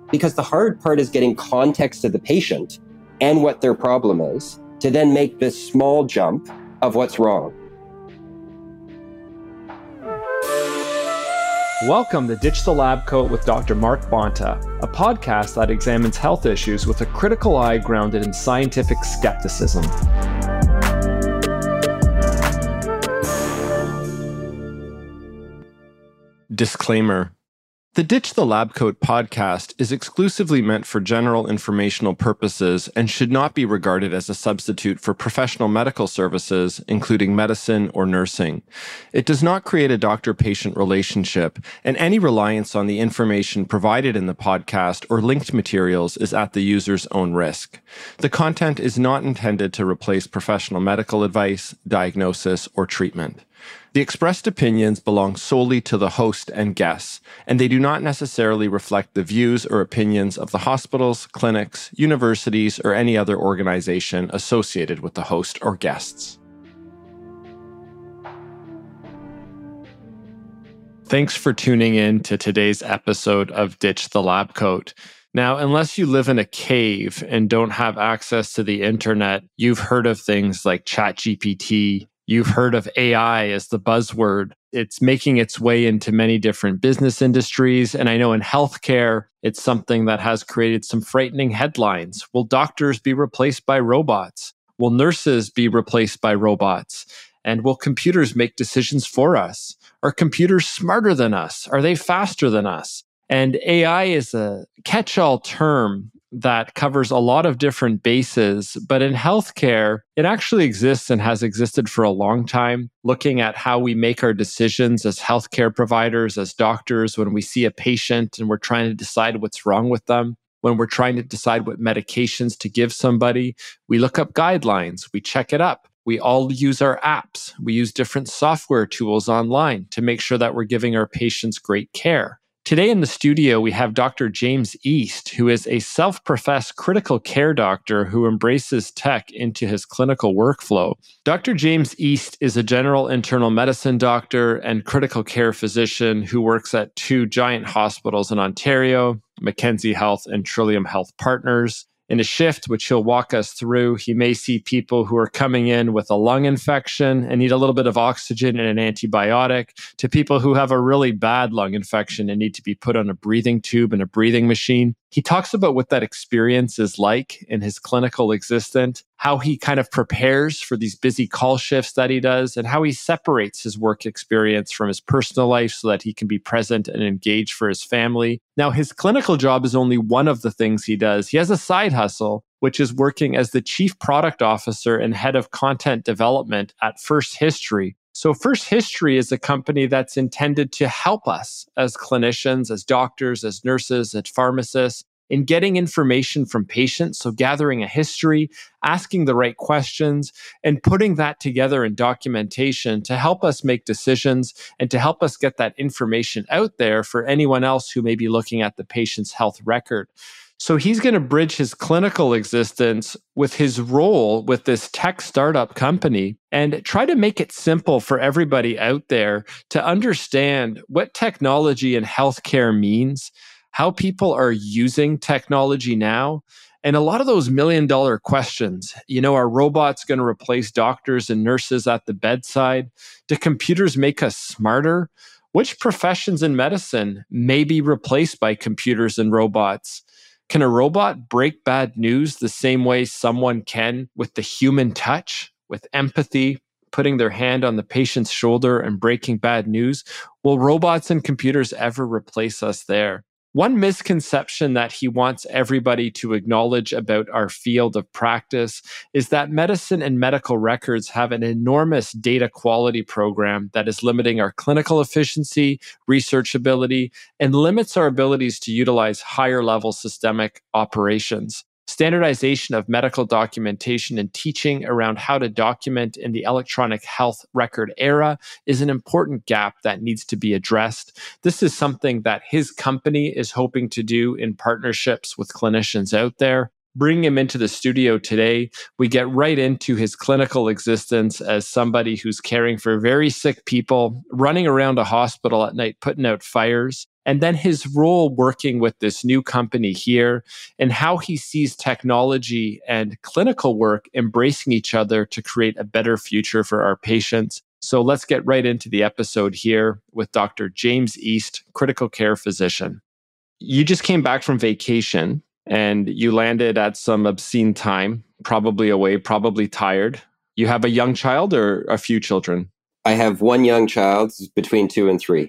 Because the hard part is getting context to the patient and what their problem is to then make this small jump of what's wrong. Welcome to Ditch the Lab Coat with Dr. Mark Bonta, a podcast that examines health issues with a critical eye grounded in scientific skepticism. Disclaimer. The Ditch the Lab Coat podcast is exclusively meant for general informational purposes and should not be regarded as a substitute for professional medical services, including medicine or nursing. It does not create a doctor-patient relationship, and any reliance on the information provided in the podcast or linked materials is at the user's own risk. The content is not intended to replace professional medical advice, diagnosis, or treatment. The expressed opinions belong solely to the host and guests, and they do not necessarily reflect the views or opinions of the hospitals, clinics, universities, or any other organization associated with the host or guests. Thanks for tuning in to today's episode of Ditch the Lab Coat. Now, unless you live in a cave and don't have access to the internet, you've heard of things like ChatGPT. You've heard of AI as the buzzword. It's making its way into many different business industries. And I know in healthcare, it's something that has created some frightening headlines. Will doctors be replaced by robots? Will nurses be replaced by robots? And will computers make decisions for us? Are computers smarter than us? Are they faster than us? And AI is a catch-all term that covers a lot of different bases, but in healthcare, it actually exists and has existed for a long time, looking at how we make our decisions as healthcare providers, as doctors, when we see a patient and we're trying to decide what's wrong with them. When we're trying to decide what medications to give somebody, we look up guidelines, we check it up. We all use our apps. We use different software tools online to make sure that we're giving our patients great care. Today in the studio, we have Dr. James East, who is a self-professed critical care doctor who embraces tech into his clinical workflow. Dr. James East is a general internal medicine doctor and critical care physician who works at two giant hospitals in Ontario, Mackenzie Health and Trillium Health Partners. In a shift, which he'll walk us through, he may see people who are coming in with a lung infection and need a little bit of oxygen and an antibiotic, to people who have a really bad lung infection and need to be put on a breathing tube and a breathing machine. He talks about what that experience is like in his clinical existence, how he kind of prepares for these busy call shifts that he does, and how he separates his work experience from his personal life so that he can be present and engaged for his family. Now, his clinical job is only one of the things he does. He has a side hustle, which is working as the chief product officer and head of content development at First History. So First History is a company that's intended to help us as clinicians, as doctors, as nurses, as pharmacists, in getting information from patients. So gathering a history, asking the right questions, and putting that together in documentation to help us make decisions and to help us get that information out there for anyone else who may be looking at the patient's health record. So he's going to bridge his clinical existence with his role with this tech startup company and try to make it simple for everybody out there to understand what technology in healthcare means, how people are using technology now, and a lot of those million-dollar questions. Are robots going to replace doctors and nurses at the bedside? Do computers make us smarter? Which professions in medicine may be replaced by computers and robots? Can a robot break bad news the same way someone can with the human touch, with empathy, putting their hand on the patient's shoulder and breaking bad news? Will robots and computers ever replace us there? One misconception that he wants everybody to acknowledge about our field of practice is that medicine and medical records have an enormous data quality program that is limiting our clinical efficiency, researchability, and limits our abilities to utilize higher level systemic operations. Standardization of medical documentation and teaching around how to document in the electronic health record era is an important gap that needs to be addressed. This is something that his company is hoping to do in partnerships with clinicians out there. Bringing him into the studio today, we get right into his clinical existence as somebody who's caring for very sick people, running around a hospital at night, putting out fires, and then his role working with this new company here, and how he sees technology and clinical work embracing each other to create a better future for our patients. So let's get right into the episode here with Dr. James East, critical care physician. You just came back from vacation and you landed at some obscene time, probably away, probably tired. You have a young child or a few children? I have one young child between 2 and 3.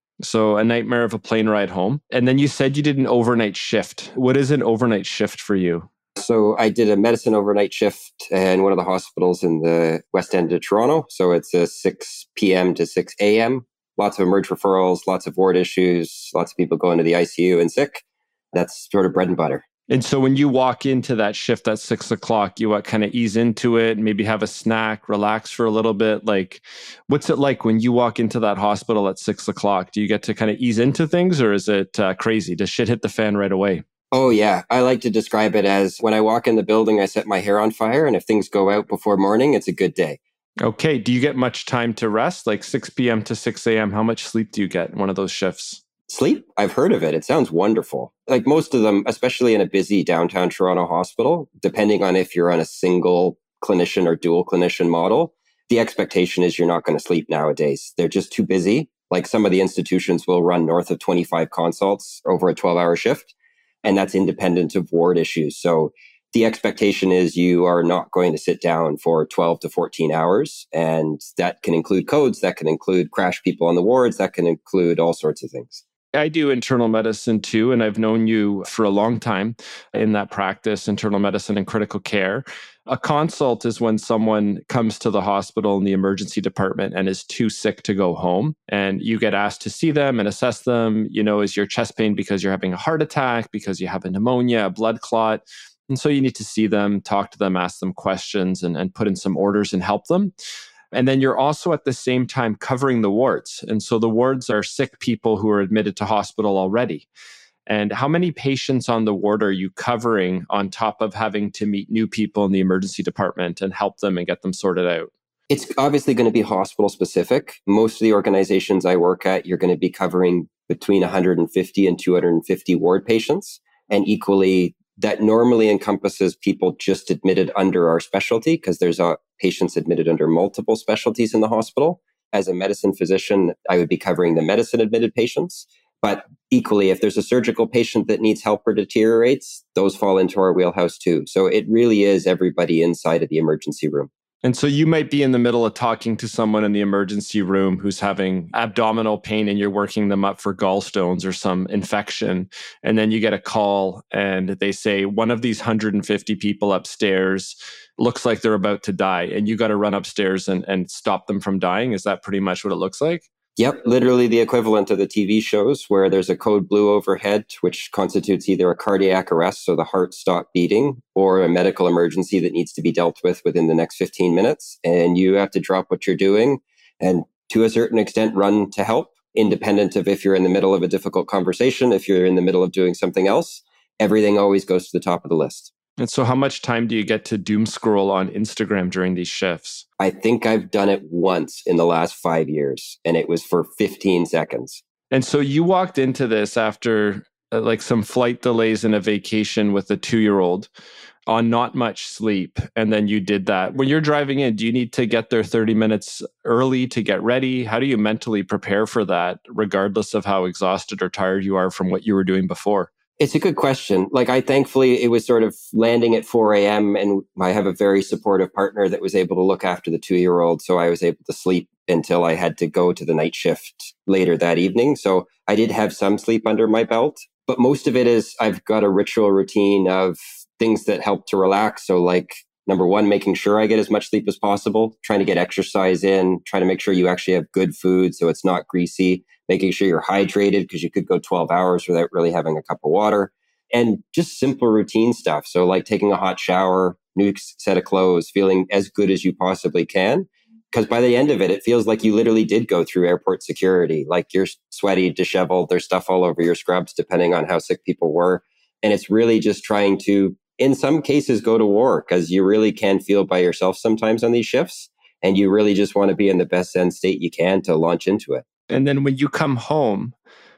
So a nightmare of a plane ride home. And then you said you did an overnight shift. What is an overnight shift for you? So I did a medicine overnight shift in one of the hospitals in the West End of Toronto. So it's a 6 p.m. to 6 a.m. Lots of emerge referrals, lots of ward issues, lots of people going to the ICU and sick. That's sort of bread and butter. And so when you walk into that shift at 6 o'clock, you kind of ease into it, maybe have a snack, relax for a little bit. Like, what's it like when you walk into that hospital at 6 o'clock? Do you get to kind of ease into things, or is it crazy? Does shit hit the fan right away? Oh, yeah. I like to describe it as when I walk in the building, I set my hair on fire. And if things go out before morning, it's a good day. Okay. Do you get much time to rest? Like 6 p.m. to 6 a.m., how much sleep do you get in one of those shifts? Sleep? I've heard of it. It sounds wonderful. Like most of them, especially in a busy downtown Toronto hospital, depending on if you're on a single clinician or dual clinician model, the expectation is you're not going to sleep nowadays. They're just too busy. Like some of the institutions will run north of 25 consults over a 12-hour shift, and that's independent of ward issues. So the expectation is you are not going to sit down for 12 to 14 hours. And that can include codes, that can include crash people on the wards, that can include all sorts of things. I do internal medicine too, and I've known you for a long time in that practice, internal medicine and critical care. A consult is when someone comes to the hospital in the emergency department and is too sick to go home, and you get asked to see them and assess them. Is your chest pain because you're having a heart attack, because you have a pneumonia, a blood clot? And so you need to see them, talk to them, ask them questions, and put in some orders and help them. And then you're also at the same time covering the wards. And so the wards are sick people who are admitted to hospital already. And how many patients on the ward are you covering on top of having to meet new people in the emergency department and help them and get them sorted out? It's obviously going to be hospital specific. Most of the organizations I work at, you're going to be covering between 150 and 250 ward patients. And equally, that normally encompasses people just admitted under our specialty, because there's patients admitted under multiple specialties in the hospital. As a medicine physician, I would be covering the medicine admitted patients. But equally, if there's a surgical patient that needs help or deteriorates, those fall into our wheelhouse too. So it really is everybody inside of the emergency room. And so you might be in the middle of talking to someone in the emergency room who's having abdominal pain and you're working them up for gallstones or some infection. And then you get a call and they say, one of these 150 people upstairs looks like they're about to die. And you got to run upstairs and stop them from dying. Is that pretty much what it looks like? Yep, literally the equivalent of the TV shows where there's a code blue overhead, which constitutes either a cardiac arrest, so the heart stopped beating, or a medical emergency that needs to be dealt with within the next 15 minutes. And you have to drop what you're doing and to a certain extent run to help, independent of if you're in the middle of a difficult conversation, if you're in the middle of doing something else. Everything always goes to the top of the list. And so how much time do you get to doom scroll on Instagram during these shifts? I think I've done it once in the last 5 years, and it was for 15 seconds. And so you walked into this after like some flight delays and a vacation with a 2-year-old on not much sleep. And then you did that. When you're driving in, do you need to get there 30 minutes early to get ready? How do you mentally prepare for that, regardless of how exhausted or tired you are from what you were doing before? It's a good question. Thankfully, it was sort of landing at 4 a.m. and I have a very supportive partner that was able to look after the 2-year-old. So I was able to sleep until I had to go to the night shift later that evening. So I did have some sleep under my belt, but most of it is I've got a ritual routine of things that help to relax. So number one, making sure I get as much sleep as possible, trying to get exercise in, trying to make sure you actually have good food so it's not greasy, making sure you're hydrated because you could go 12 hours without really having a cup of water, and just simple routine stuff. So taking a hot shower, new set of clothes, feeling as good as you possibly can. Because by the end of it, it feels like you literally did go through airport security. You're sweaty, disheveled, there's stuff all over your scrubs, depending on how sick people were. And it's really just trying to, in some cases, go to war, because you really can feel by yourself sometimes on these shifts. And you really just want to be in the best end state you can to launch into it. And then when you come home,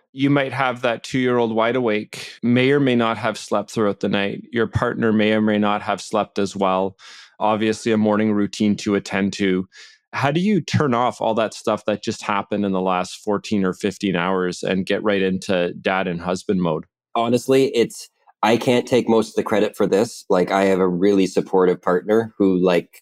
You might have that 2-year-old wide awake, may or may not have slept throughout the night. Your partner may or may not have slept as well. Obviously, a morning routine to attend to. How do you turn off all that stuff that just happened in the last 14 or 15 hours and get right into dad and husband mode? Honestly, I can't take most of the credit for this. Like, I have a really supportive partner who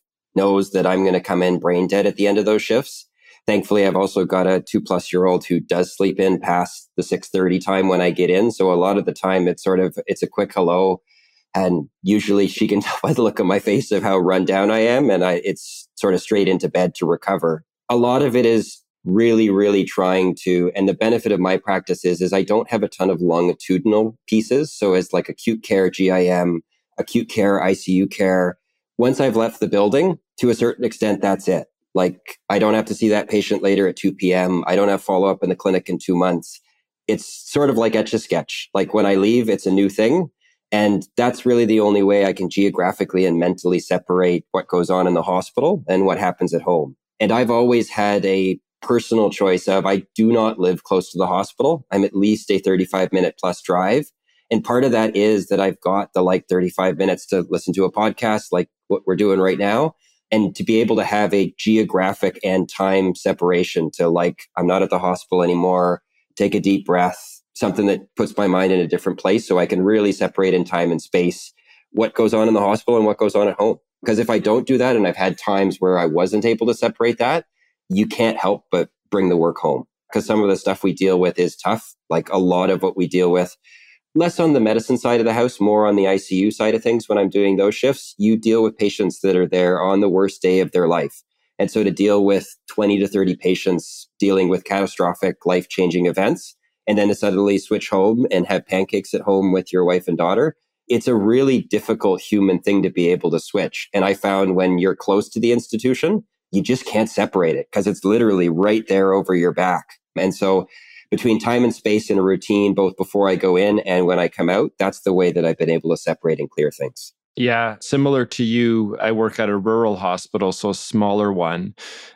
knows that I'm going to come in brain dead at the end of those shifts. Thankfully, I've also got a 2+-year-old who does sleep in past the 6:30 time when I get in. So a lot of the time it's a quick hello. And usually she can tell by the look on my face of how run down I am. And it's sort of straight into bed to recover. A lot of it is really, really trying to, and the benefit of my practice is I don't have a ton of longitudinal pieces. So as like acute care, GIM, acute care, ICU care, once I've left the building, to a certain extent, that's it. Like, I don't have to see that patient later at 2 p.m. I don't have follow-up in the clinic in 2 months. It's sort of like Etch-a-Sketch. Like, when I leave, it's a new thing. And that's really the only way I can geographically and mentally separate what goes on in the hospital and what happens at home. And I've always had a personal choice of, I do not live close to the hospital. I'm at least a 35-minute plus drive. And part of that is that I've got the 35 minutes to listen to a podcast like what we're doing right now. And to be able to have a geographic and time separation to I'm not at the hospital anymore, take a deep breath, something that puts my mind in a different place so I can really separate in time and space what goes on in the hospital and what goes on at home. Because if I don't do that, and I've had times where I wasn't able to separate that, you can't help but bring the work home. Because some of the stuff we deal with is tough. Like, a lot of what we deal with, less on the medicine side of the house, more on the ICU side of things. When I'm doing those shifts, you deal with patients that are there on the worst day of their life. And so to deal with 20 to 30 patients dealing with catastrophic life-changing events, and then to suddenly switch home and have pancakes at home with your wife and daughter, it's a really difficult human thing to be able to switch. And I found when you're close to the institution, you just can't separate it because it's literally right there over your back. And so between time and space and a routine, both before I go in and when I come out, that's the way that I've been able to separate and clear things. Yeah, similar to you, I work at a rural hospital, so a smaller one.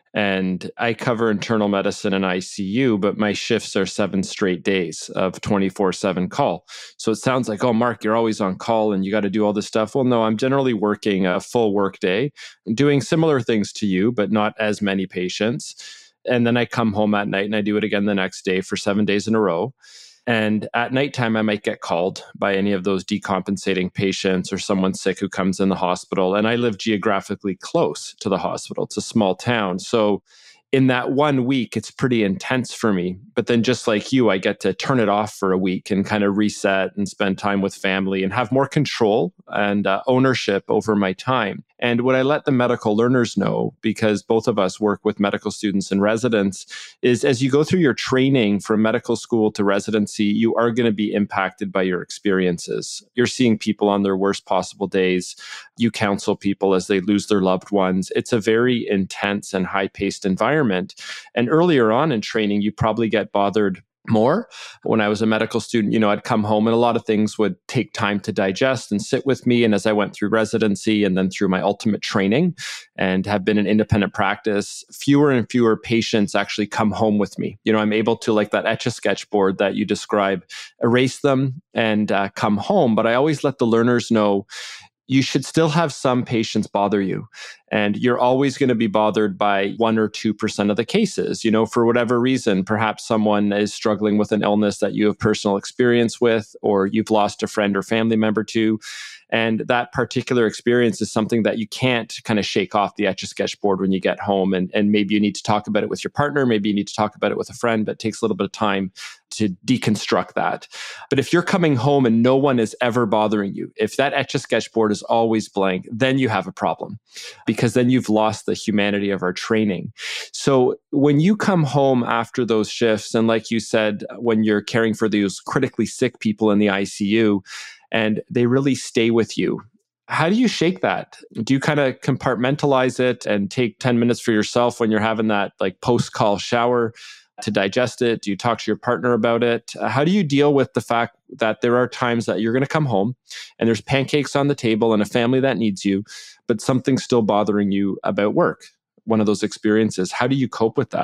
And I cover internal medicine and ICU, but my shifts are 7 straight days of 24/7 call. So it sounds like, oh, Mark, you're always on call and you got to do all this stuff. Well, no, I'm generally working a full work day, doing similar things to you, but not as many patients. And then I come home at night and I do it again the next day for 7 days in a row. And at nighttime, I might get called by any of those decompensating patients or someone sick who comes in the hospital. And I live geographically close to the hospital. It's a small town. So in that 1 week, it's pretty intense for me. But then just like you, I get to turn it off for a week and kind of reset and spend time with family and have more control and ownership over my time. And what I let the medical learners know, because both of us work with medical students and residents, is as you go through your training from medical school to residency, you are going to be impacted by your experiences. You're seeing people on their worst possible days. You counsel people as they lose their loved ones. It's a very intense and high-paced environment. And earlier on in training, you probably get bothered more. When I was a medical student, I'd come home and a lot of things would take time to digest and sit with me. And as I went through residency and then through my ultimate training and have been in independent practice, fewer and fewer patients actually come home with me. I'm able to, like that Etch-a-Sketch board that you describe, erase them and come home. But I always let the learners know, you should still have some patients bother you. And you're always going to be bothered by 1 or 2% of the cases, for whatever reason. Perhaps someone is struggling with an illness that you have personal experience with, or you've lost a friend or family member to. And that particular experience is something that you can't kind of shake off the Etch-a-Sketch board when you get home. And maybe you need to talk about it with your partner. Maybe you need to talk about it with a friend, but it takes a little bit of time to deconstruct that. But if you're coming home and no one is ever bothering you, if that Etch-a-Sketch board is always blank, then you have a problem, because then you've lost the humanity of our training. So when you come home after those shifts, and like you said, when you're caring for those critically sick people in the ICU, and they really stay with you, how do you shake that? Do you kind of compartmentalize it and take 10 minutes for yourself when you're having that post-call shower to digest it? Do you talk to your partner about it? How do you deal with the fact that there are times that you're going to come home and there's pancakes on the table and a family that needs you, but something's still bothering you about work? One of those experiences. How do you cope with that?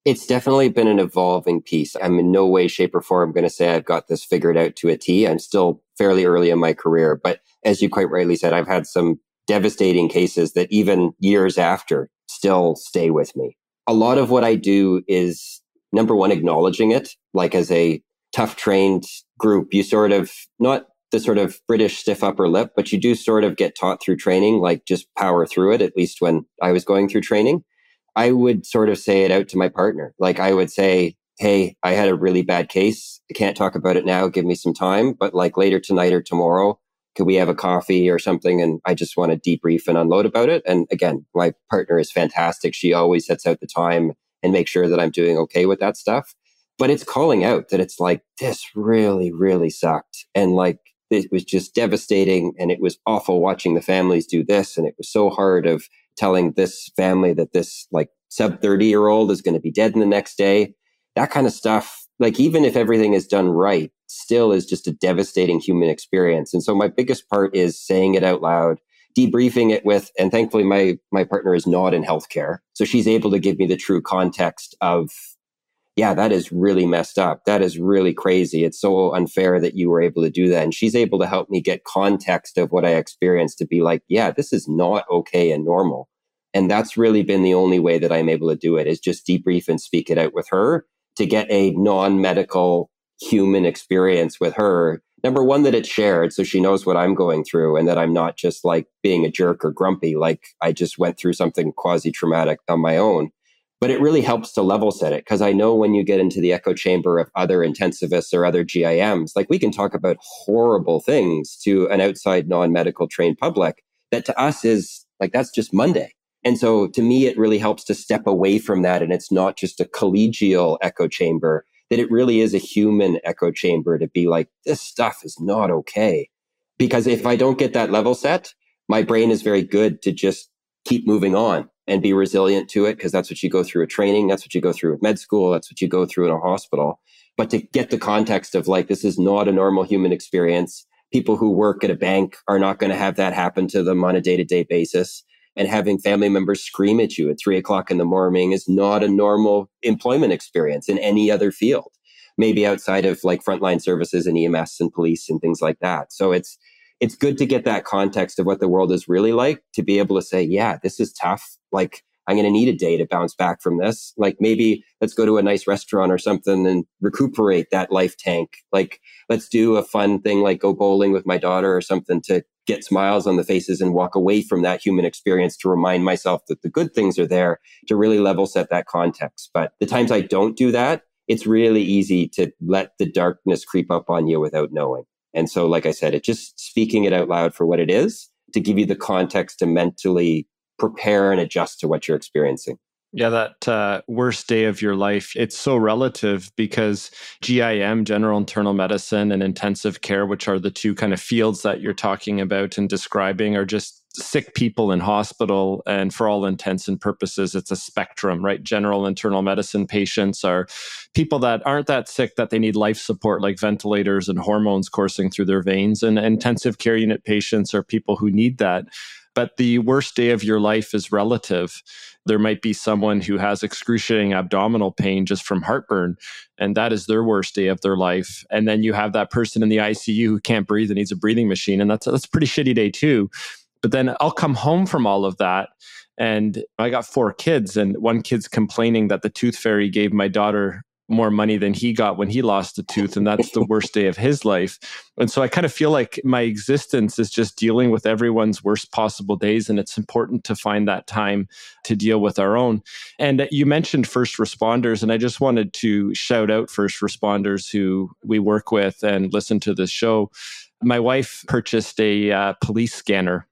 It's definitely been an evolving piece. I'm in no way, shape, or form going to say I've got this figured out to a T. I'm still fairly early in my career. But as you quite rightly said, I've had some devastating cases that even years after still stay with me. A lot of what I do is, number one, acknowledging it. Like as a tough trained group, you sort of, not the sort of British stiff upper lip, but you do sort of get taught through training, like just power through it, at least when I was going through training. I would sort of say it out to my partner. Like I would say, hey, I had a really bad case. I can't talk about it now. Give me some time. But like later tonight or tomorrow, could we have a coffee or something? And I just want to debrief and unload about it. And again, my partner is fantastic. She always sets out the time and makes sure that I'm doing okay with that stuff. But it's calling out that it's like, this really, really sucked. And like, it was just devastating. And it was awful watching the families do this. And it was so hard of telling this family that this like sub 30-year-old is going to be dead in the next day. That kind of stuff, like even if everything is done right, still is just a devastating human experience. And so my biggest part is saying it out loud, debriefing it with, and thankfully my partner is not in healthcare. So she's able to give me the true context of, yeah, that is really messed up. That is really crazy. It's so unfair that you were able to do that. And she's able to help me get context of what I experienced to be like, yeah, this is not okay and normal. And that's really been the only way that I'm able to do it, is just debrief and speak it out with her to get a non-medical human experience with her. Number one, that it's shared so she knows what I'm going through and that I'm not just like being a jerk or grumpy, like I just went through something quasi-traumatic on my own. But it really helps to level set it, because I know when you get into the echo chamber of other intensivists or other GIMs, like we can talk about horrible things to an outside non-medical trained public that to us is like, that's just Monday. And so to me, it really helps to step away from that. And it's not just a collegial echo chamber, that it really is a human echo chamber to be like, this stuff is not okay. Because if I don't get that level set, my brain is very good to just keep moving on and be resilient to it, because that's what you go through at training. That's what you go through at med school. That's what you go through in a hospital. But to get the context of like, this is not a normal human experience. People who work at a bank are not going to have that happen to them on a day-to-day basis. And having family members scream at you at 3:00 in the morning is not a normal employment experience in any other field, maybe outside of like frontline services and EMS and police and things like that. So it's good to get that context of what the world is really like, to be able to say, yeah, this is tough. Like, I'm going to need a day to bounce back from this. Like, maybe let's go to a nice restaurant or something and recuperate that life tank. Like, let's do a fun thing, like go bowling with my daughter or something, to get smiles on the faces and walk away from that human experience, to remind myself that the good things are there, to really level set that context. But the times I don't do that, it's really easy to let the darkness creep up on you without knowing. And so, like I said, it's just speaking it out loud for what it is, to give you the context to mentally prepare and adjust to what you're experiencing. Yeah, that worst day of your life, it's so relative, because GIM, general internal medicine, and intensive care, which are the two kind of fields that you're talking about and describing, are just sick people in hospital. And for all intents and purposes, it's a spectrum, right? General internal medicine patients are people that aren't that sick that they need life support, like ventilators and hormones coursing through their veins. And intensive care unit patients are people who need that. But the worst day of your life is relative. There might be someone who has excruciating abdominal pain just from heartburn, and that is their worst day of their life. And then you have that person in the ICU who can't breathe and needs a breathing machine, and that's a pretty shitty day too. But then I'll come home from all of that, and I got 4 kids, and one kid's complaining that the tooth fairy gave my daughter more money than he got when he lost a tooth, and that's the worst day of his life. And so I kind of feel like my existence is just dealing with everyone's worst possible days, and it's important to find that time to deal with our own. And you mentioned first responders, and I just wanted to shout out first responders who we work with and listen to this show. My wife purchased a police scanner.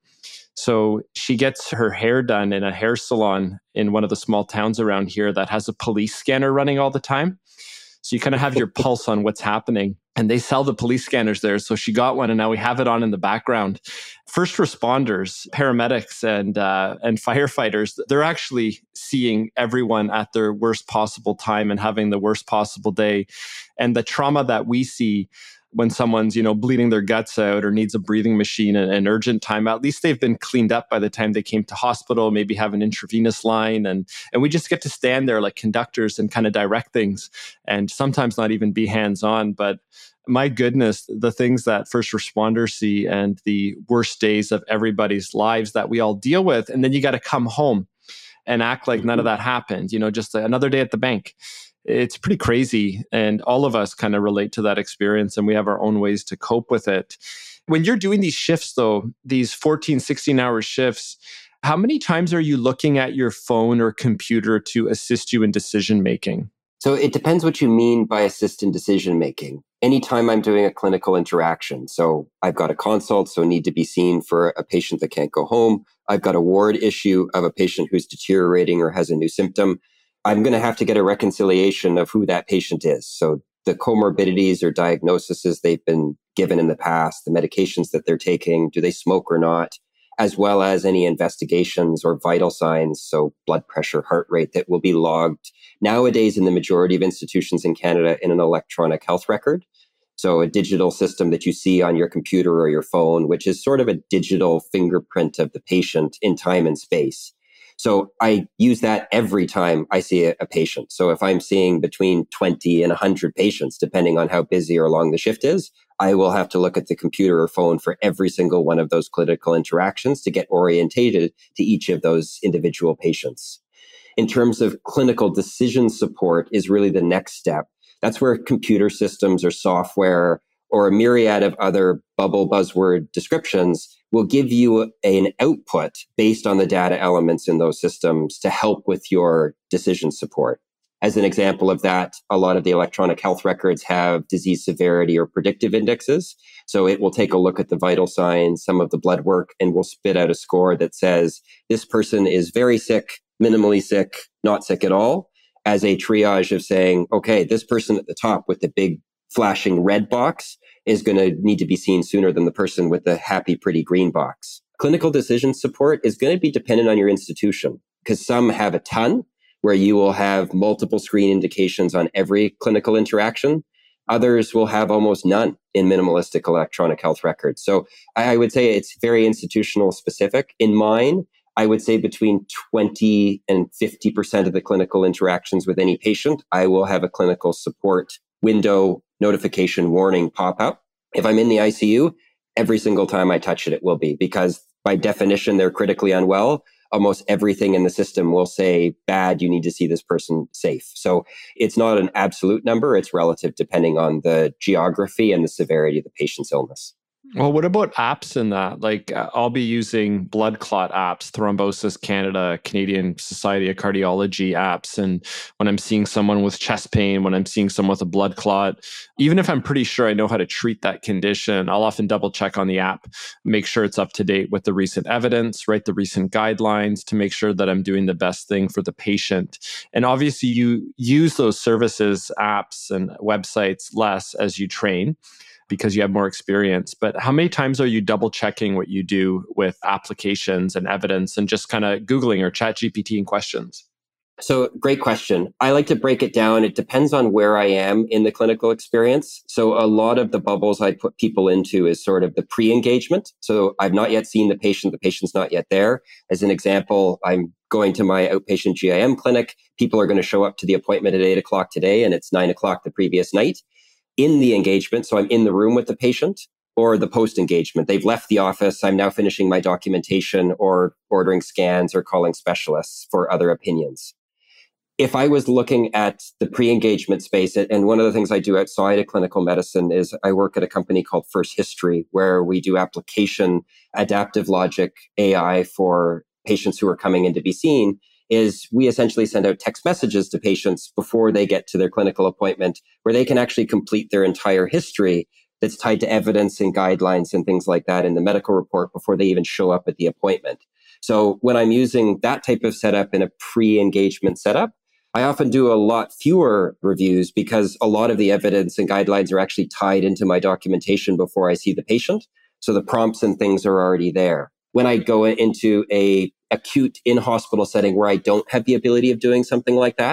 So she gets her hair done in a hair salon in one of the small towns around here that has a police scanner running all the time. So you kind of have your pulse on what's happening. And they sell the police scanners there. So she got one, and now we have it on in the background. First responders, paramedics, and firefighters, they're actually seeing everyone at their worst possible time and having the worst possible day. And the trauma that we see, when someone's, bleeding their guts out or needs a breathing machine and an urgent time, at least they've been cleaned up by the time they came to hospital, maybe have an intravenous line. And we just get to stand there like conductors and kind of direct things and sometimes not even be hands-on. But my goodness, the things that first responders see and the worst days of everybody's lives that we all deal with. And then you got to come home and act like none of that happened, just another day at the bank. It's pretty crazy. And all of us kind of relate to that experience and we have our own ways to cope with it. When you're doing these shifts, though, these 14, 16-hour shifts, how many times are you looking at your phone or computer to assist you in decision making? So it depends what you mean by assist in decision making. Anytime I'm doing a clinical interaction, so I've got a consult, so need to be seen for a patient that can't go home. I've got a ward issue of a patient who's deteriorating or has a new symptom. I'm going to have to get a reconciliation of who that patient is. So the comorbidities or diagnoses they've been given in the past, the medications that they're taking, do they smoke or not, as well as any investigations or vital signs, so blood pressure, heart rate, that will be logged nowadays in the majority of institutions in Canada in an electronic health record. So a digital system that you see on your computer or your phone, which is sort of a digital fingerprint of the patient in time and space. So I use that every time I see a patient. So if I'm seeing between 20 and 100 patients, depending on how busy or long the shift is, I will have to look at the computer or phone for every single one of those clinical interactions to get orientated to each of those individual patients. In terms of clinical decision support is really the next step. That's where computer systems or software or a myriad of other bubble buzzword descriptions will give you an output based on the data elements in those systems to help with your decision support. As an example of that, a lot of the electronic health records have disease severity or predictive indexes. So it will take a look at the vital signs, some of the blood work, and will spit out a score that says this person is very sick, minimally sick, not sick at all, as a triage of saying, okay, this person at the top with the big flashing red box is going to need to be seen sooner than the person with the happy, pretty green box. Clinical decision support is going to be dependent on your institution because some have a ton where you will have multiple screen indications on every clinical interaction. Others will have almost none in minimalistic electronic health records. So I would say it's very institutional specific. In mine, I would say between 20 and 50% of the clinical interactions with any patient, I will have a clinical support window notification warning pop up. If I'm in the ICU, every single time I touch it, it will be, because by definition, they're critically unwell. Almost everything in the system will say, bad, you need to see this person safe. So it's not an absolute number. It's relative depending on the geography and the severity of the patient's illness. Well, what about apps in that? Like I'll be using blood clot apps, Thrombosis Canada, Canadian Society of Cardiology apps. And when I'm seeing someone with chest pain, when I'm seeing someone with a blood clot, even if I'm pretty sure I know how to treat that condition, I'll often double check on the app, make sure it's up to date with the recent evidence, right? The recent guidelines to make sure that I'm doing the best thing for the patient. And obviously you use those services, apps and websites less as you train, because you have more experience. But how many times are you double checking what you do with applications and evidence and just kind of Googling or ChatGPT questions? So great question. I like to break it down. It depends on where I am in the clinical experience. So a lot of the bubbles I put people into is sort of the pre-engagement. So I've not yet seen the patient's not yet there. As an example, I'm going to my outpatient GIM clinic. People are going to show up to the appointment at 8:00 today and it's 9:00 the previous night. In the engagement, so I'm in the room with the patient, or the post-engagement. They've left the office. I'm now finishing my documentation or ordering scans or calling specialists for other opinions. If I was looking at the pre-engagement space, and one of the things I do outside of clinical medicine is I work at a company called First History, where we do application adaptive logic AI for patients who are coming in to be seen, is we essentially send out text messages to patients before they get to their clinical appointment, where they can actually complete their entire history that's tied to evidence and guidelines and things like that in the medical report before they even show up at the appointment. So when I'm using that type of setup in a pre-engagement setup, I often do a lot fewer reviews because a lot of the evidence and guidelines are actually tied into my documentation before I see the patient. So the prompts and things are already there. When I go into a acute in-hospital setting where I don't have the ability of doing something like that,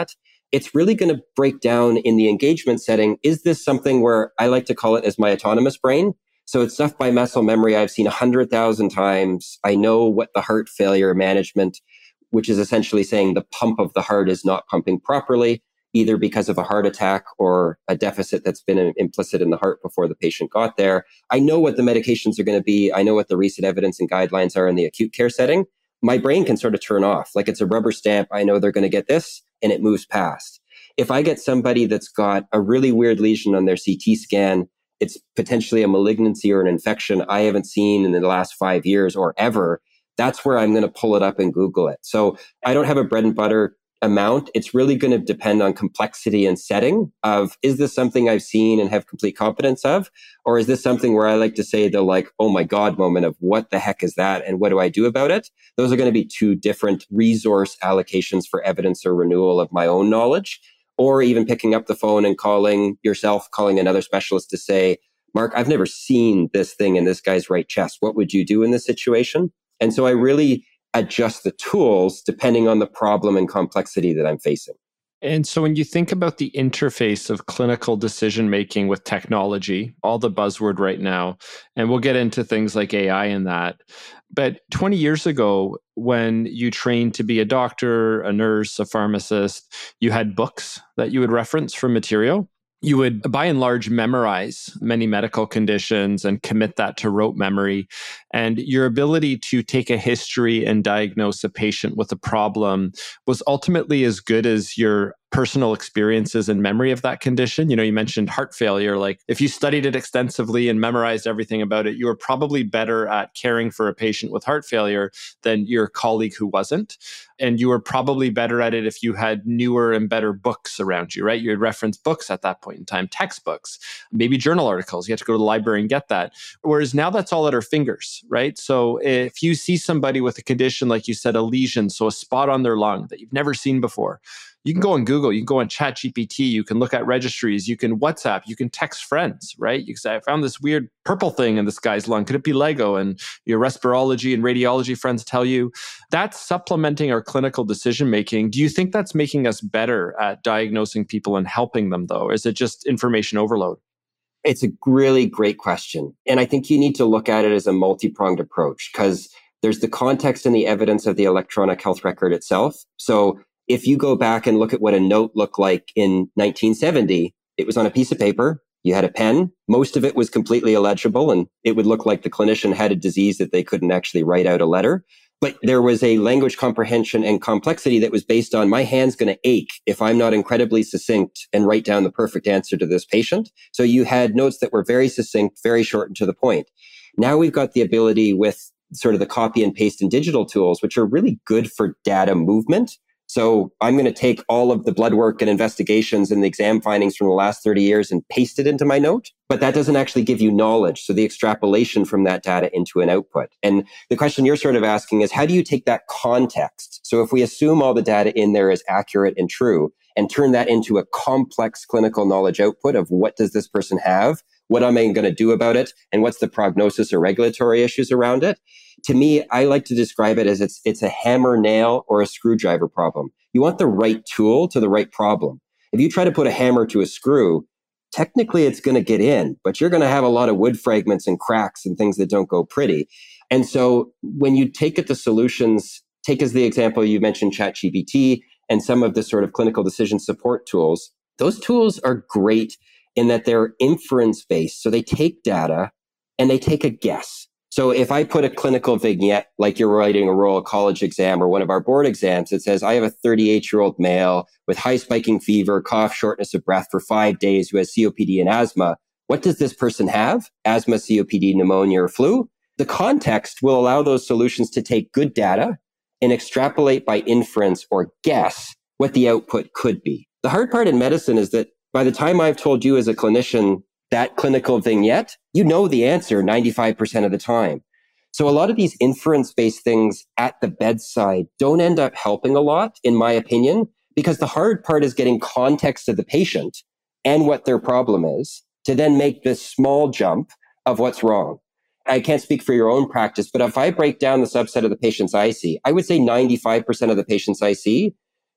it's really going to break down in the engagement setting. Is this something where I like to call it as my autonomous brain? So it's stuff by muscle memory I've seen 100,000 times. I know what the heart failure management, which is essentially saying the pump of the heart is not pumping properly, either because of a heart attack or a deficit that's been implicit in the heart before the patient got there. I know what the medications are going to be. I know what the recent evidence and guidelines are in the acute care setting. My brain can sort of turn off. Like it's a rubber stamp. I know they're going to get this and it moves past. If I get somebody that's got a really weird lesion on their CT scan, it's potentially a malignancy or an infection I haven't seen in the last 5 years or ever, that's where I'm going to pull it up and Google it. So I don't have a bread and butter amount. It's really going to depend on complexity and setting of, is this something I've seen and have complete competence of? Or is this something where I like to say the like, oh my God moment of what the heck is that? And what do I do about it? Those are going to be two different resource allocations for evidence or renewal of my own knowledge, or even picking up the phone and calling yourself, calling another specialist to say, Mark, I've never seen this thing in this guy's right chest. What would you do in this situation? And so I really adjust the tools depending on the problem and complexity that I'm facing. And so when you think about the interface of clinical decision making with technology, all the buzzword right now, and we'll get into things like AI in that. But 20 years ago, when you trained to be a doctor, a nurse, a pharmacist, you had books that you would reference for material. You would, by and large, memorize many medical conditions and commit that to rote memory. And your ability to take a history and diagnose a patient with a problem was ultimately as good as your personal experiences and memory of that condition. You know, you mentioned heart failure. Like if you studied it extensively and memorized everything about it, you were probably better at caring for a patient with heart failure than your colleague who wasn't. And you were probably better at it if you had newer and better books around you, right? You had reference books at that point in time, textbooks, maybe journal articles. You had to go to the library and get that. Whereas now that's all at our fingers, right? So if you see somebody with a condition, like you said, a lesion, so a spot on their lung that you've never seen before, you can go on Google, you can go on ChatGPT, you can look at registries, you can WhatsApp, you can text friends, right? You can say, I found this weird purple thing in this guy's lung. Could it be Lego? And your respirology and radiology friends tell you. That's supplementing our clinical decision making. Do you think that's making us better at diagnosing people and helping them, though? Or is it just information overload? It's a really great question. And I think you need to look at it as a multi-pronged approach, because there's the context and the evidence of the electronic health record itself. So if you go back and look at what a note looked like in 1970, it was on a piece of paper. You had a pen. Most of it was completely illegible, and it would look like the clinician had a disease that they couldn't actually write out a letter. But there was a language comprehension and complexity that was based on my hand's going to ache if I'm not incredibly succinct and write down the perfect answer to this patient. So you had notes that were very succinct, very short and to the point. Now we've got the ability with sort of the copy and paste and digital tools, which are really good for data movement. So I'm going to take all of the blood work and investigations and the exam findings from the last 30 years and paste it into my note. But that doesn't actually give you knowledge. So the extrapolation from that data into an output. And the question you're sort of asking is, how do you take that context? So if we assume all the data in there is accurate and true, and turn that into a complex clinical knowledge output of what does this person have? What am I going to do about it? And what's the prognosis or regulatory issues around it? To me, I like to describe it as it's a hammer, nail, or a screwdriver problem. You want the right tool to the right problem. If you try to put a hammer to a screw, technically it's going to get in, but you're going to have a lot of wood fragments and cracks and things that don't go pretty. And so when you take it to solutions, take as the example you mentioned ChatGPT and some of the sort of clinical decision support tools, those tools are great in that they're inference-based. So they take data and they take a guess. So if I put a clinical vignette, like you're writing a Royal College exam or one of our board exams, it says, I have a 38-year-old male with high spiking fever, cough, shortness of breath for 5 days who has COPD and asthma. What does this person have? Asthma, COPD, pneumonia, or flu? The context will allow those solutions to take good data and extrapolate by inference or guess what the output could be. The hard part in medicine is that by the time I've told you as a clinician that clinical vignette, you know the answer 95% of the time. So a lot of these inference-based things at the bedside don't end up helping a lot, in my opinion, because the hard part is getting context of the patient and what their problem is to then make this small jump of what's wrong. I can't speak for your own practice, but if I break down the subset of the patients I see, I would say 95% of the patients I see,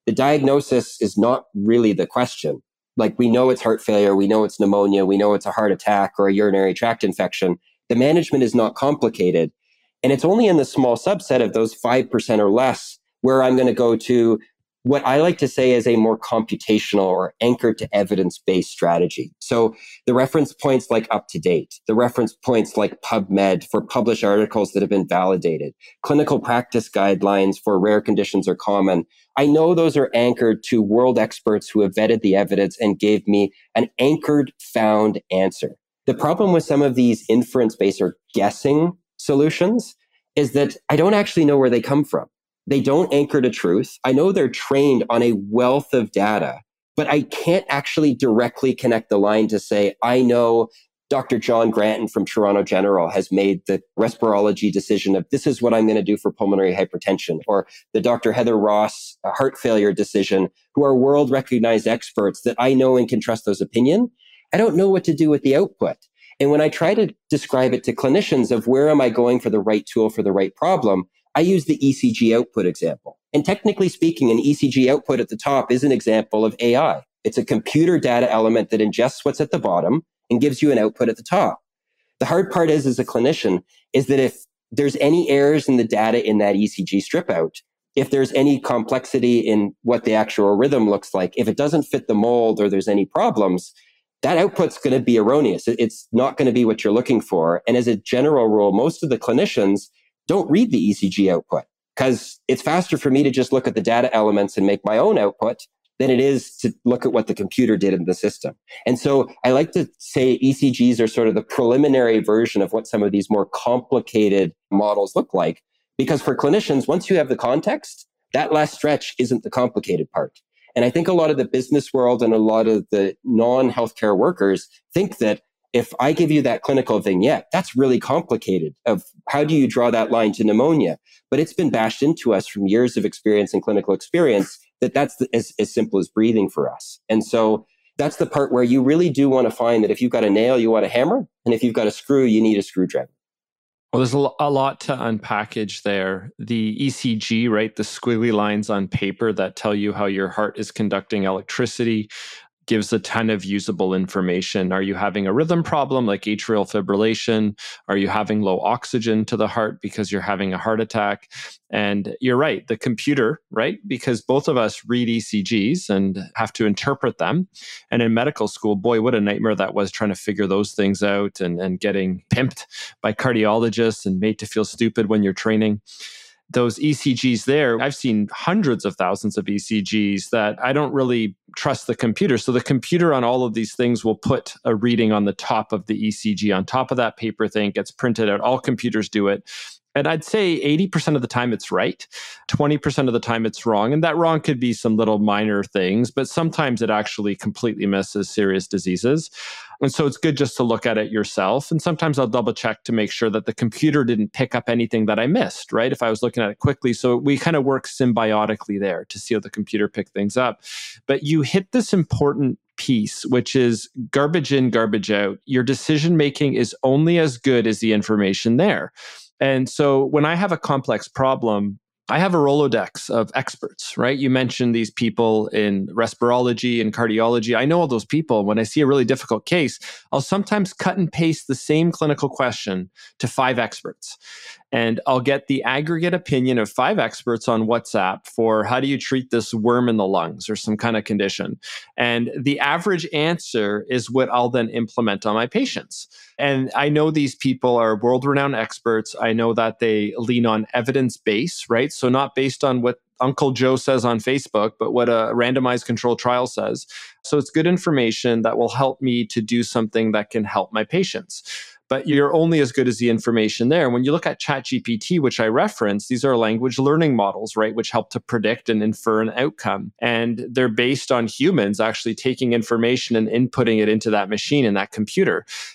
the diagnosis is not really the question. Like, we know it's heart failure, we know it's pneumonia, we know it's a heart attack or a urinary tract infection. The management is not complicated. And it's only in the small subset of those 5% or less where I'm going to go to what I like to say is a more computational or anchored to evidence-based strategy. So the reference points like UpToDate, the reference points like PubMed for published articles that have been validated, clinical practice guidelines for rare conditions are common. I know those are anchored to world experts who have vetted the evidence and gave me an anchored, found answer. The problem with some of these inference-based or guessing solutions is that I don't actually know where they come from. They don't anchor to truth. I know they're trained on a wealth of data, but I can't actually directly connect the line to say, I know Dr. John Granton from Toronto General has made the respirology decision of this is what I'm going to do for pulmonary hypertension, or the Dr. Heather Ross heart failure decision, who are world recognized experts that I know and can trust those opinion. I don't know what to do with the output. And when I try to describe it to clinicians of where am I going for the right tool for the right problem, I use the ECG output example. And technically speaking, an ECG output at the top is an example of AI. It's a computer data element that ingests what's at the bottom and gives you an output at the top. The hard part is, as a clinician, is that if there's any errors in the data in that ECG strip out, if there's any complexity in what the actual rhythm looks like, if it doesn't fit the mold or there's any problems, that output's going to be erroneous. It's not going to be what you're looking for. And as a general rule, most of the clinicians don't read the ECG output because it's faster for me to just look at the data elements and make my own output than it is to look at what the computer did in the system. And so I like to say ECGs are sort of the preliminary version of what some of these more complicated models look like. Because for clinicians, once you have the context, that last stretch isn't the complicated part. And I think a lot of the business world and a lot of the non-healthcare workers think that if I give you that clinical vignette, that's really complicated of how do you draw that line to pneumonia? But it's been bashed into us from years of experience and clinical experience that that's as simple as breathing for us. And so that's the part where you really do want to find that if you've got a nail, you want a hammer. And if you've got a screw, you need a screwdriver. Well, there's a lot to unpackage there. The ECG, right? The squiggly lines on paper that tell you how your heart is conducting electricity, gives a ton of usable information. Are you having a rhythm problem like atrial fibrillation? Are you having low oxygen to the heart because you're having a heart attack? And you're right, the computer, right? Because both of us read ECGs and have to interpret them. And in medical school, boy, what a nightmare that was trying to figure those things out and getting pimped by cardiologists and made to feel stupid when you're training. Those ECGs there, I've seen hundreds of thousands of ECGs that I don't really trust the computer. So the computer on all of these things will put a reading on the top of the ECG, on top of that paper thing, gets printed out. All computers do it. And I'd say 80% of the time it's right, 20% of the time it's wrong. And that wrong could be some little minor things, but sometimes it actually completely misses serious diseases. And so it's good just to look at it yourself. And sometimes I'll double check to make sure that the computer didn't pick up anything that I missed, right? If I was looking at it quickly. So we kind of work symbiotically there to see how the computer picked things up. But you hit this important piece, which is garbage in, garbage out. Your decision making is only as good as the information there. And so when I have a complex problem, I have a Rolodex of experts, right? You mentioned these people in respirology and cardiology. I know all those people. When I see a really difficult case, I'll sometimes cut and paste the same clinical question to 5 experts. And I'll get the aggregate opinion of 5 experts on WhatsApp for how do you treat this worm in the lungs or some kind of condition. And the average answer is what I'll then implement on my patients. And I know these people are world-renowned experts. I know that they lean on evidence-based, right? So not based on what Uncle Joe says on Facebook, but what a randomized controlled trial says. So it's good information that will help me to do something that can help my patients. But you're only as good as the information there. When you look at ChatGPT, which I referenced, these are language learning models, right, which help to predict and infer an outcome. And they're based on humans actually taking information and inputting it into that machine and that computer.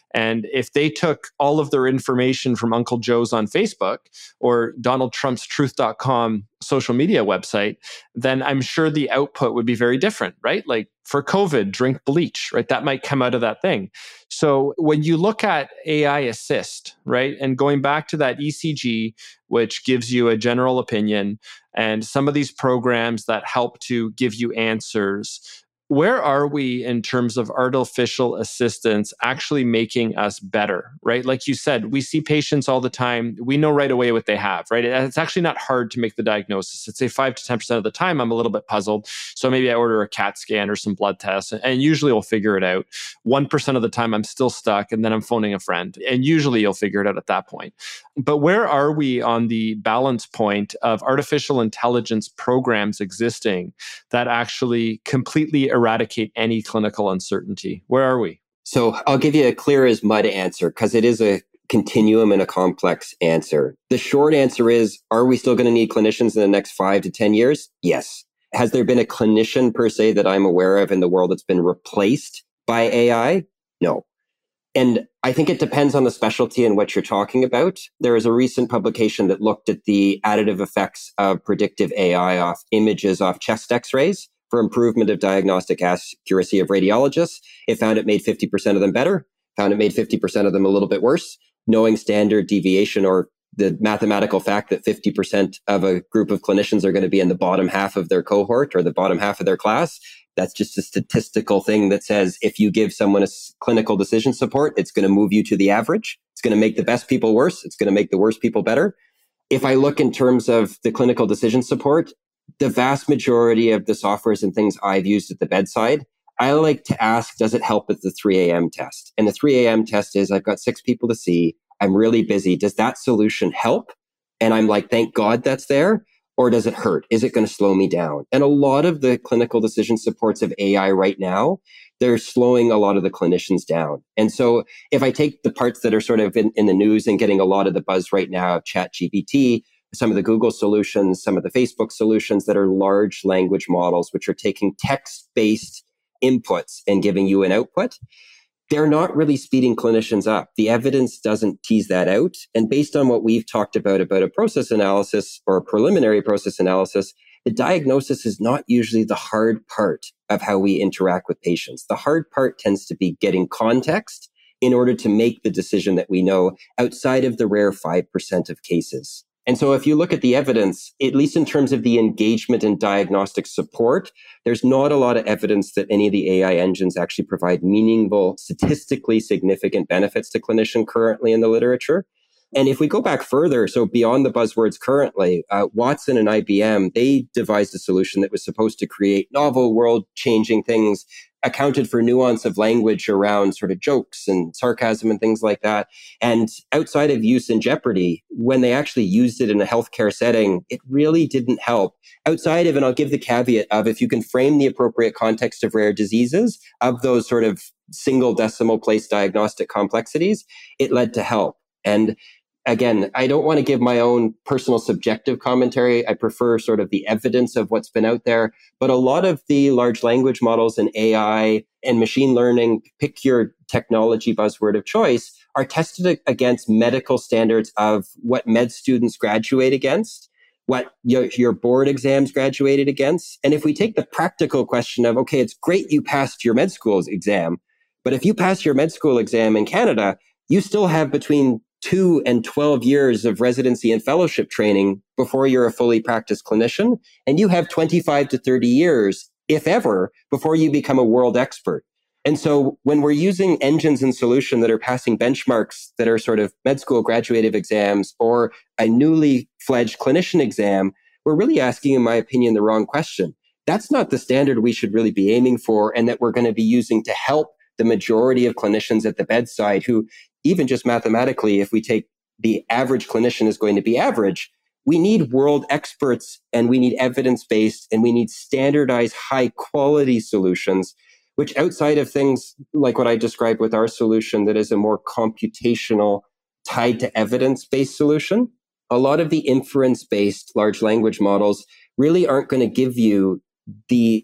And if they took all of their information from Uncle Joe's on Facebook or Donald Trump's truth.com social media website, then I'm sure the output would be very different, right? Like for COVID, drink bleach, right? That might come out of that thing. So when you look at AI assist, right, and going back to that ECG, which gives you a general opinion, and some of these programs that help to give you answers, where are we in terms of artificial assistance actually making us better, right? Like you said, we see patients all the time. We know right away what they have, right? It's actually not hard to make the diagnosis. I'd say 5 to 10% of the time, I'm a little bit puzzled. So maybe I order a CAT scan or some blood tests, and usually we'll figure it out. 1% of the time, I'm still stuck, and then I'm phoning a friend. And usually you'll figure it out at that point. But where are we on the balance point of artificial intelligence programs existing that actually completely eradicate any clinical uncertainty? Where are we? So I'll give you a clear as mud answer because it is a continuum and a complex answer. The short answer is, are we still going to need clinicians in the next 5 to 10 years? Yes. Has there been a clinician per se that I'm aware of in the world that's been replaced by AI? No. And I think it depends on the specialty and what you're talking about. There was a recent publication that looked at the additive effects of predictive AI off images off chest x-rays for improvement of diagnostic accuracy of radiologists. It found it made 50% of them better, found it made 50% of them a little bit worse. Knowing standard deviation or the mathematical fact that 50% of a group of clinicians are going to be in the bottom half of their cohort or the bottom half of their class, that's just a statistical thing that says if you give someone a clinical decision support, it's going to move you to the average. It's going to make the best people worse. It's going to make the worst people better. If I look in terms of the clinical decision support, the vast majority of the softwares and things I've used at the bedside, I like to ask, does it help with the 3 a.m. test? And the 3 a.m. test is, I've got 6 people to see. I'm really busy. Does that solution help? And I'm like, thank God that's there. Or does it hurt? Is it going to slow me down? And a lot of the clinical decision supports of AI right now, they're slowing a lot of the clinicians down. And so if I take the parts that are sort of in the news and getting a lot of the buzz right now, ChatGPT, some of the Google solutions, some of the Facebook solutions that are large language models, which are taking text-based inputs and giving you an output, they're not really speeding clinicians up. The evidence doesn't tease that out. And based on what we've talked about a process analysis or a preliminary process analysis, the diagnosis is not usually the hard part of how we interact with patients. The hard part tends to be getting context in order to make the decision that we know outside of the rare 5% of cases. And so if you look at the evidence, at least in terms of the engagement and diagnostic support, there's not a lot of evidence that any of the AI engines actually provide meaningful, statistically significant benefits to clinicians currently in the literature. And if we go back further, so beyond the buzzwords currently, Watson and IBM, they devised a solution that was supposed to create novel, world-changing things, accounted for nuance of language around sort of jokes and sarcasm and things like that. And outside of use in jeopardy, when they actually used it in a healthcare setting, it really didn't help. Outside of, and I'll give the caveat of, if you can frame the appropriate context of rare diseases, of those sort of single decimal place diagnostic complexities, it led to help. And again, I don't want to give my own personal subjective commentary. I prefer sort of the evidence of what's been out there. But a lot of the large language models and AI and machine learning, pick your technology buzzword of choice, are tested against medical standards of what med students graduate against, what your board exams graduated against. And if we take the practical question of, okay, it's great you passed your med school exam, but if you pass your med school exam in Canada, you still have between 2 and 12 years of residency and fellowship training before you're a fully practiced clinician. And you have 25 to 30 years, if ever, before you become a world expert. And so when we're using engines and solutions that are passing benchmarks that are sort of med school graduative exams or a newly fledged clinician exam, we're really asking, in my opinion, the wrong question. That's not the standard we should really be aiming for, and that we're going to be using to help the majority of clinicians at the bedside who, even just mathematically, if we take the average clinician is going to be average, we need world experts and we need evidence-based and we need standardized high quality solutions, which outside of things like what I described with our solution that is a more computational tied to evidence-based solution, a lot of the inference-based large language models really aren't going to give you the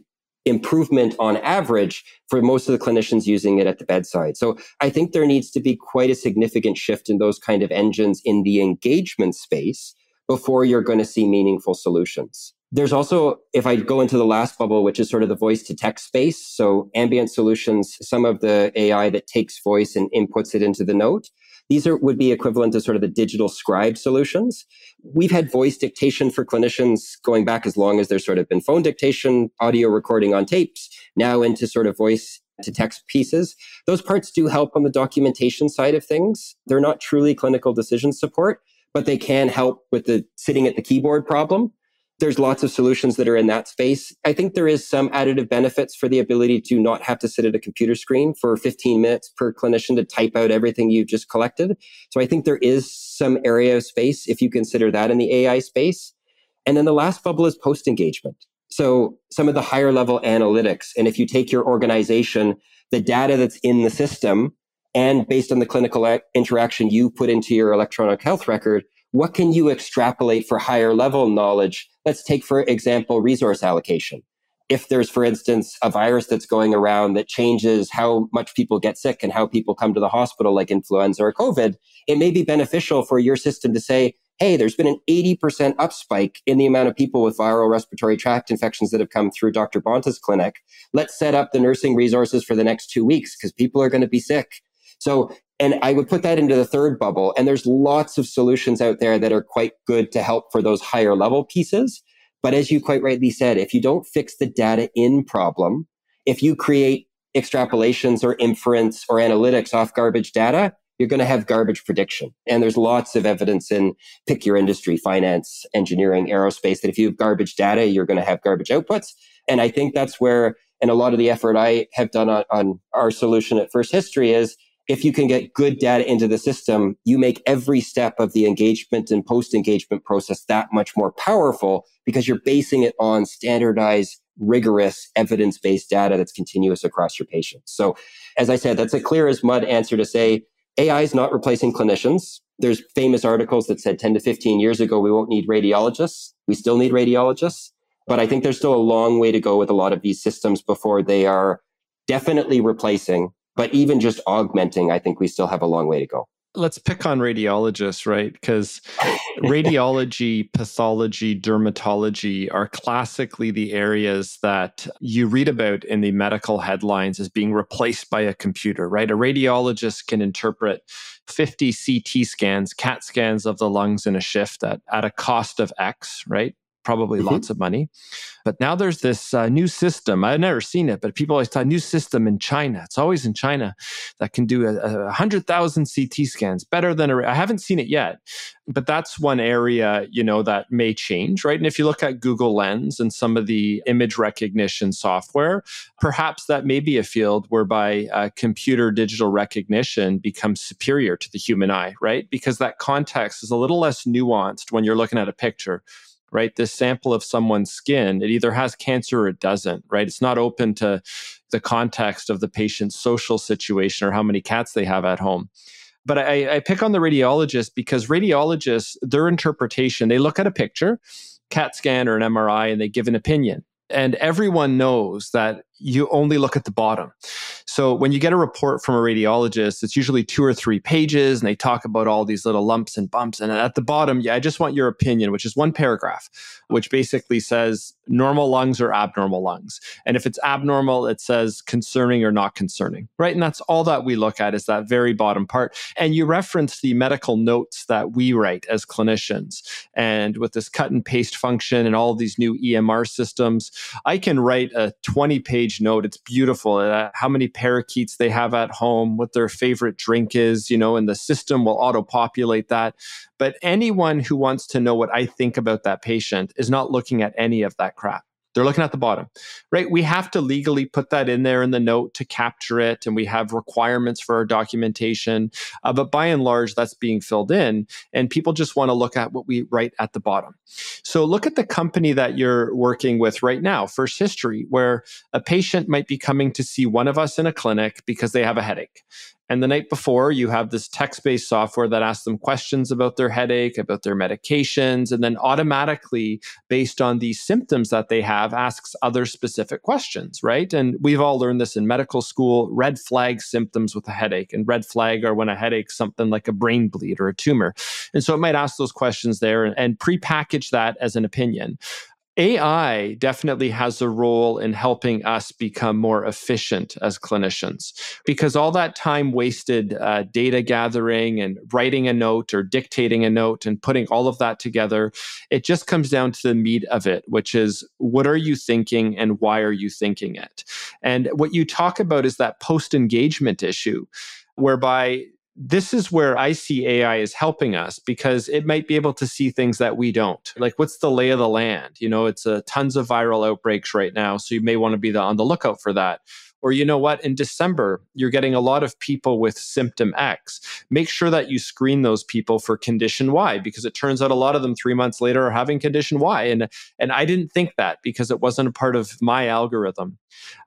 improvement on average for most of the clinicians using it at the bedside. So I think there needs to be quite a significant shift in those kind of engines in the engagement space before you're going to see meaningful solutions. There's also, if I go into the last bubble, which is sort of the voice to text space, so ambient solutions, some of the AI that takes voice and inputs it into the note, these would be equivalent to sort of the digital scribe solutions. We've had voice dictation for clinicians going back as long as there's sort of been phone dictation, audio recording on tapes, now into sort of voice to text pieces. Those parts do help on the documentation side of things. They're not truly clinical decision support, but they can help with the sitting at the keyboard problem. There's lots of solutions that are in that space. I think there is some additive benefits for the ability to not have to sit at a computer screen for 15 minutes per clinician to type out everything you've just collected. So I think there is some area of space if you consider that in the AI space. And then the last bubble is post-engagement. So some of the higher level analytics. And if you take your organization, the data that's in the system, and based on the clinical interaction you put into your electronic health record, what can you extrapolate for higher level knowledge? Let's take, for example, resource allocation. If there's, for instance, a virus that's going around that changes how much people get sick and how people come to the hospital, like influenza or COVID, it may be beneficial for your system to say, hey, there's been an 80% up spike in the amount of people with viral respiratory tract infections that have come through Dr. Bonta's clinic. Let's set up the nursing resources for the next 2 weeks because people are going to be sick. So, and I would put that into the third bubble. And there's lots of solutions out there that are quite good to help for those higher level pieces. But as you quite rightly said, if you don't fix the data in problem, if you create extrapolations or inference or analytics off garbage data, you're going to have garbage prediction. And there's lots of evidence in pick your industry, finance, engineering, aerospace, that if you have garbage data, you're going to have garbage outputs. And I think that's where, and a lot of the effort I have done on our solution at First History is, if you can get good data into the system, you make every step of the engagement and post-engagement process that much more powerful because you're basing it on standardized, rigorous, evidence-based data that's continuous across your patients. So as I said, that's a clear as mud answer to say AI is not replacing clinicians. There's famous articles that said 10 to 15 years ago, we won't need radiologists. We still need radiologists. But I think there's still a long way to go with a lot of these systems before they are definitely replacing. But even just augmenting, I think we still have a long way to go. Let's pick on radiologists, right? Because radiology, pathology, dermatology are classically the areas that you read about in the medical headlines as being replaced by a computer, right? A radiologist can interpret 50 CT scans, CAT scans of the lungs in a shift at a cost of X, right? Probably lots of money. But now there's this new system. I've never seen it, but people always talk new system in China. It's always in China that can do 100,000 CT scans better than I haven't seen it yet, but that's one area, that may change, right? And if you look at Google Lens and some of the image recognition software, perhaps that may be a field whereby computer digital recognition becomes superior to the human eye, right? Because that context is a little less nuanced when you're looking at a picture. Right? This sample of someone's skin, it either has cancer or it doesn't, right? It's not open to the context of the patient's social situation or how many cats they have at home. But I pick on the radiologist because radiologists, their interpretation, they look at a picture, CAT scan or an MRI, and they give an opinion. And everyone knows that you only look at the bottom. So when you get a report from a radiologist, it's usually 2 or 3 pages and they talk about all these little lumps and bumps. And at the bottom, I just want your opinion, which is one paragraph, which basically says normal lungs or abnormal lungs. And if it's abnormal, it says concerning or not concerning, right? And that's all that we look at is that very bottom part. And you reference the medical notes that we write as clinicians. And with this cut and paste function and all of these new EMR systems, I can write a 20-page note. It's beautiful. How many parakeets they have at home, what their favorite drink is, and the system will auto-populate that. But anyone who wants to know what I think about that patient is not looking at any of that crap. They're looking at the bottom, right? We have to legally put that in there in the note to capture it, and we have requirements for our documentation. But by and large, that's being filled in, and people just want to look at what we write at the bottom. So look at the company that you're working with right now, First History, where a patient might be coming to see one of us in a clinic because they have a headache. And the night before, you have this text-based software that asks them questions about their headache, about their medications, and then automatically, based on the symptoms that they have, asks other specific questions, right? And we've all learned this in medical school, red flag symptoms with a headache. And red flag are when a headache's something like a brain bleed or a tumor. And so it might ask those questions there and pre-package that as an opinion. AI definitely has a role in helping us become more efficient as clinicians, because all that time wasted data gathering and writing a note or dictating a note and putting all of that together, it just comes down to the meat of it, which is what are you thinking and why are you thinking it? And what you talk about is that post-engagement issue, whereby this is where I see AI is helping us, because it might be able to see things that we don't. Like, what's the lay of the land? It's tons of viral outbreaks right now, so you may want to be on the lookout for that. Or you know what, in December, you're getting a lot of people with symptom X. Make sure that you screen those people for condition Y, because it turns out a lot of them 3 months later are having condition Y. And I didn't think that because it wasn't a part of my algorithm.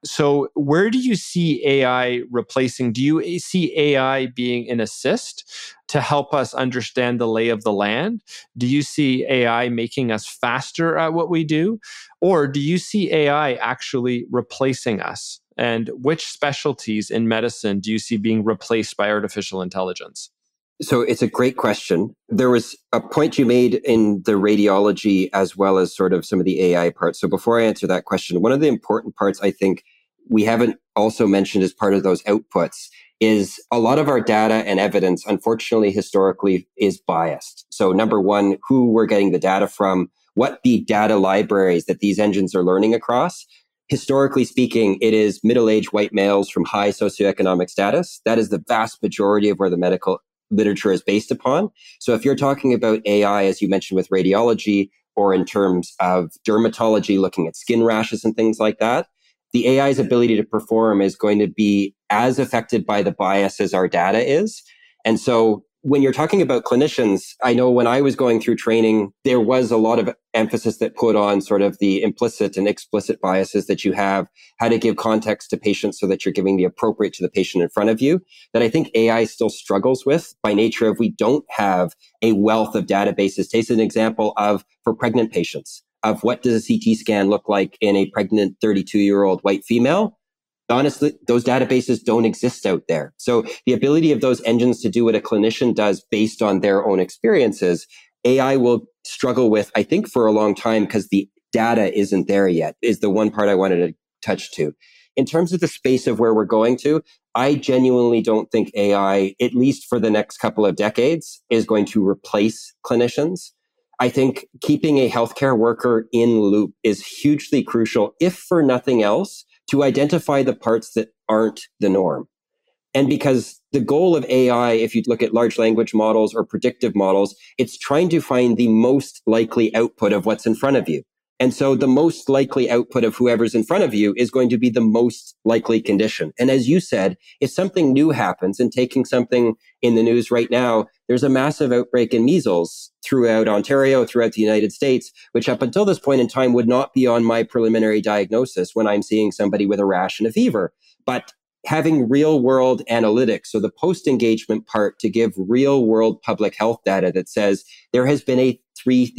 So where do you see AI replacing? Do you see AI being an assist to help us understand the lay of the land? Do you see AI making us faster at what we do? Or do you see AI actually replacing us? And which specialties in medicine do you see being replaced by artificial intelligence? So it's a great question. There was a point you made in the radiology as well as sort of some of the AI parts. So before I answer that question, one of the important parts I think we haven't also mentioned as part of those outputs is a lot of our data and evidence, unfortunately, historically is biased. So number one, who we're getting the data from, what the data libraries that these engines are learning across. Historically speaking, it is middle-aged white males from high socioeconomic status. That is the vast majority of where the medical literature is based upon. So if you're talking about AI, as you mentioned with radiology, or in terms of dermatology, looking at skin rashes and things like that, the AI's ability to perform is going to be as affected by the bias as our data is. And so when you're talking about clinicians, I know when I was going through training, there was a lot of emphasis that put on sort of the implicit and explicit biases that you have, how to give context to patients so that you're giving the appropriate to the patient in front of you, that I think AI still struggles with by nature of we don't have a wealth of databases. Take an example of for pregnant patients, of what does a CT scan look like in a pregnant 32-year-old white female. Honestly, those databases don't exist out there. So the ability of those engines to do what a clinician does based on their own experiences, AI will struggle with, I think, for a long time because the data isn't there yet, is the one part I wanted to touch to. In terms of the space of where we're going to, I genuinely don't think AI, at least for the next couple of decades, is going to replace clinicians. I think keeping a healthcare worker in loop is hugely crucial, if for nothing else, to identify the parts that aren't the norm. And because the goal of AI, if you look at large language models or predictive models, it's trying to find the most likely output of what's in front of you. And so the most likely output of whoever's in front of you is going to be the most likely condition. And as you said, if something new happens, and taking something in the news right now, there's a massive outbreak in measles throughout Ontario, throughout the United States, which up until this point in time would not be on my preliminary diagnosis when I'm seeing somebody with a rash and a fever. But having real world analytics, so the post-engagement part to give real world public health data that says there has been a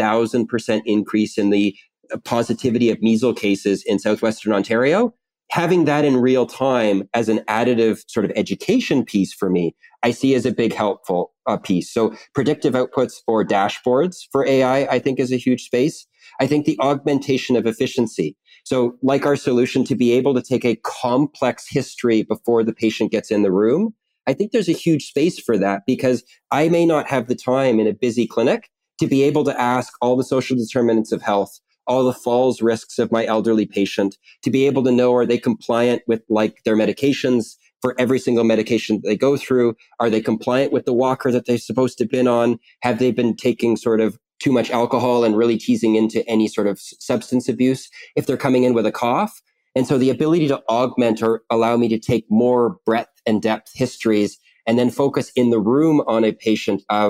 3,000% increase in the positivity of measles cases in southwestern Ontario, having that in real time as an additive sort of education piece for me, I see as a big helpful piece. So predictive outputs or dashboards for AI, I think is a huge space. I think the augmentation of efficiency. So like our solution to be able to take a complex history before the patient gets in the room, I think there's a huge space for that because I may not have the time in a busy clinic to be able to ask all the social determinants of health, all the falls risks of my elderly patient, to be able to know, are they compliant with like their medications for every single medication that they go through? Are they compliant with the walker that they're supposed to have been on? Have they been taking sort of too much alcohol and really teasing into any sort of substance abuse if they're coming in with a cough? And so the ability to augment or allow me to take more breadth and depth histories and then focus in the room on a patient of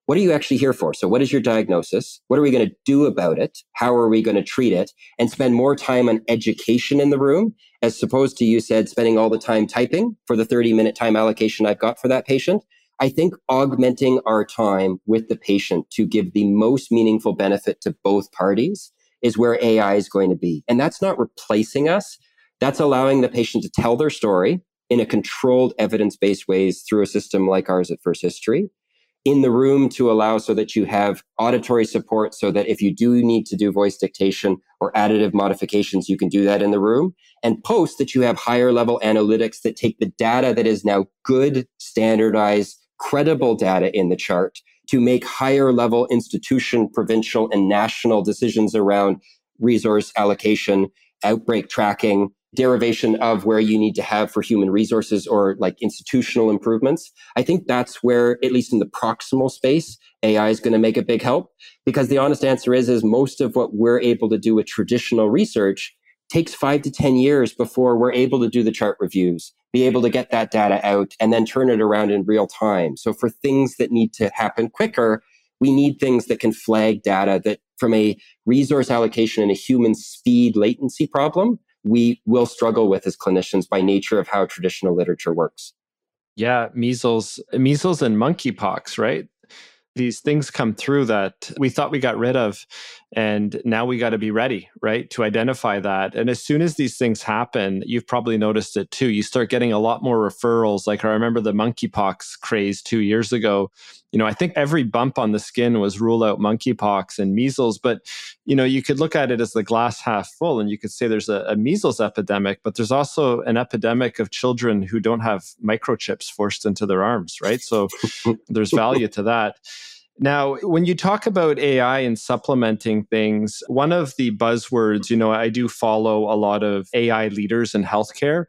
what are you actually here for? So what is your diagnosis? What are we going to do about it? How are we going to treat it? And spend more time on education in the room, as opposed to, you said, spending all the time typing for the 30-minute time allocation I've got for that patient. I think augmenting our time with the patient to give the most meaningful benefit to both parties is where AI is going to be. And that's not replacing us. That's allowing the patient to tell their story in a controlled, evidence-based ways through a system like ours at First History, in the room to allow so that you have auditory support, so that if you do need to do voice dictation or additive modifications, you can do that in the room, and post that you have higher level analytics that take the data that is now good, standardized, credible data in the chart to make higher level institution, provincial, and national decisions around resource allocation, outbreak tracking, derivation of where you need to have for human resources or like institutional improvements. I think that's where, at least in the proximal space, AI is going to make a big help, because the honest answer is most of what we're able to do with traditional research takes 5 to 10 years before we're able to do the chart reviews, be able to get that data out and then turn it around in real time. So for things that need to happen quicker, we need things that can flag data that, from a resource allocation and a human speed latency problem, we will struggle with as clinicians by nature of how traditional literature works. Yeah, measles and monkeypox, right? These things come through that we thought we got rid of, and now we got to be ready, right, to identify that. And as soon as these things happen, you've probably noticed it too. You start getting a lot more referrals. Like I remember the monkeypox craze 2 years ago. I think every bump on the skin was rule out monkeypox and measles. But, you could look at it as the glass half full, and you could say there's a measles epidemic, but there's also an epidemic of children who don't have microchips forced into their arms, right? So there's value to that. Now, when you talk about AI and supplementing things, one of the buzzwords, I do follow a lot of AI leaders in healthcare,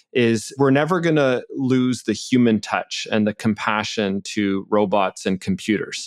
is we're never going to lose the human touch and the compassion to robots and computers.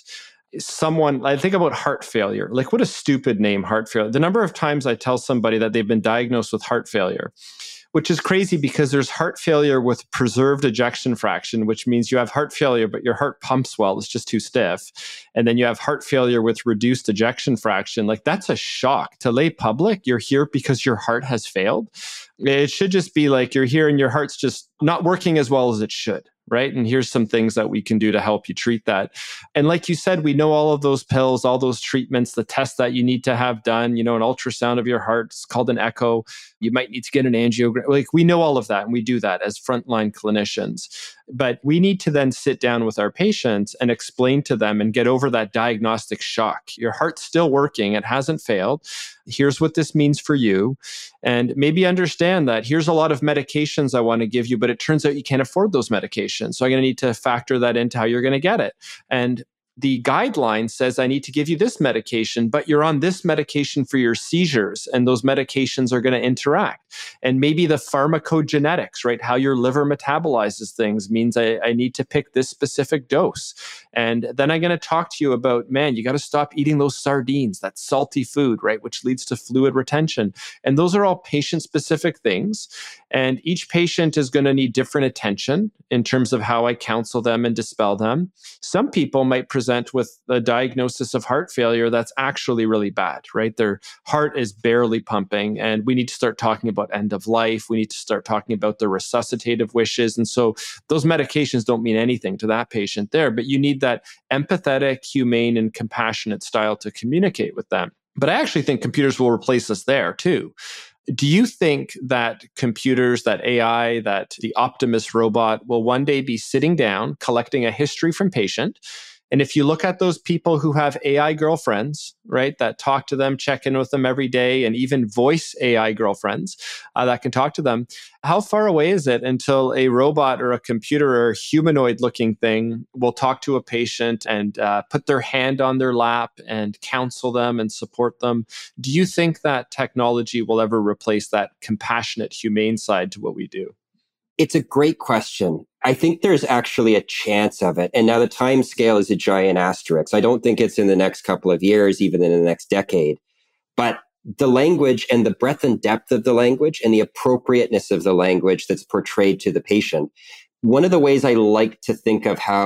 I think about heart failure. Like, what a stupid name, heart failure. The number of times I tell somebody that they've been diagnosed with heart failure, which is crazy because there's heart failure with preserved ejection fraction, which means you have heart failure, but your heart pumps well, it's just too stiff. And then you have heart failure with reduced ejection fraction. Like, that's a shock. To lay public, you're here because your heart has failed. It should just be like you're here and your heart's just not working as well as it should. Right. And here's some things that we can do to help you treat that. And like you said, we know all of those pills, all those treatments, the tests that you need to have done, an ultrasound of your heart. It's called an echo. You might need to get an angiogram. Like, we know all of that, and we do that as frontline clinicians. But we need to then sit down with our patients and explain to them and get over that diagnostic shock. Your heart's still working. It hasn't failed. Here's what this means for you. And maybe understand that here's a lot of medications I want to give you, but it turns out you can't afford those medications. So I'm going to need to factor that into how you're going to get it. And the guideline says I need to give you this medication, but you're on this medication for your seizures, and those medications are going to interact. And maybe the pharmacogenetics, right? How your liver metabolizes things means I need to pick this specific dose. And then I'm going to talk to you about, man, you got to stop eating those sardines, that salty food, right? Which leads to fluid retention. And those are all patient-specific things. And each patient is going to need different attention in terms of how I counsel them and dispel them. Some people might present with a diagnosis of heart failure that's actually really bad, right? Their heart is barely pumping, and we need to start talking about end of life. We need to start talking about their resuscitative wishes. And so those medications don't mean anything to that patient there, but you need that empathetic, humane, and compassionate style to communicate with them. But I actually think computers will replace us there too. Do you think that computers, that AI, that the Optimus robot will one day be sitting down, collecting a history from patient? And if you look at those people who have AI girlfriends, right, that talk to them, check in with them every day, and even voice AI girlfriends that can talk to them, how far away is it until a robot or a computer or a humanoid looking thing will talk to a patient and put their hand on their lap and counsel them and support them? Do you think that technology will ever replace that compassionate, humane side to what we do? It's a great question. I think there's actually a chance of it. And now the time scale is a giant asterisk. I don't think it's in the next couple of years, even in the next decade. But the language and the breadth and depth of the language and the appropriateness of the language that's portrayed to the patient. One of the ways I like to think of how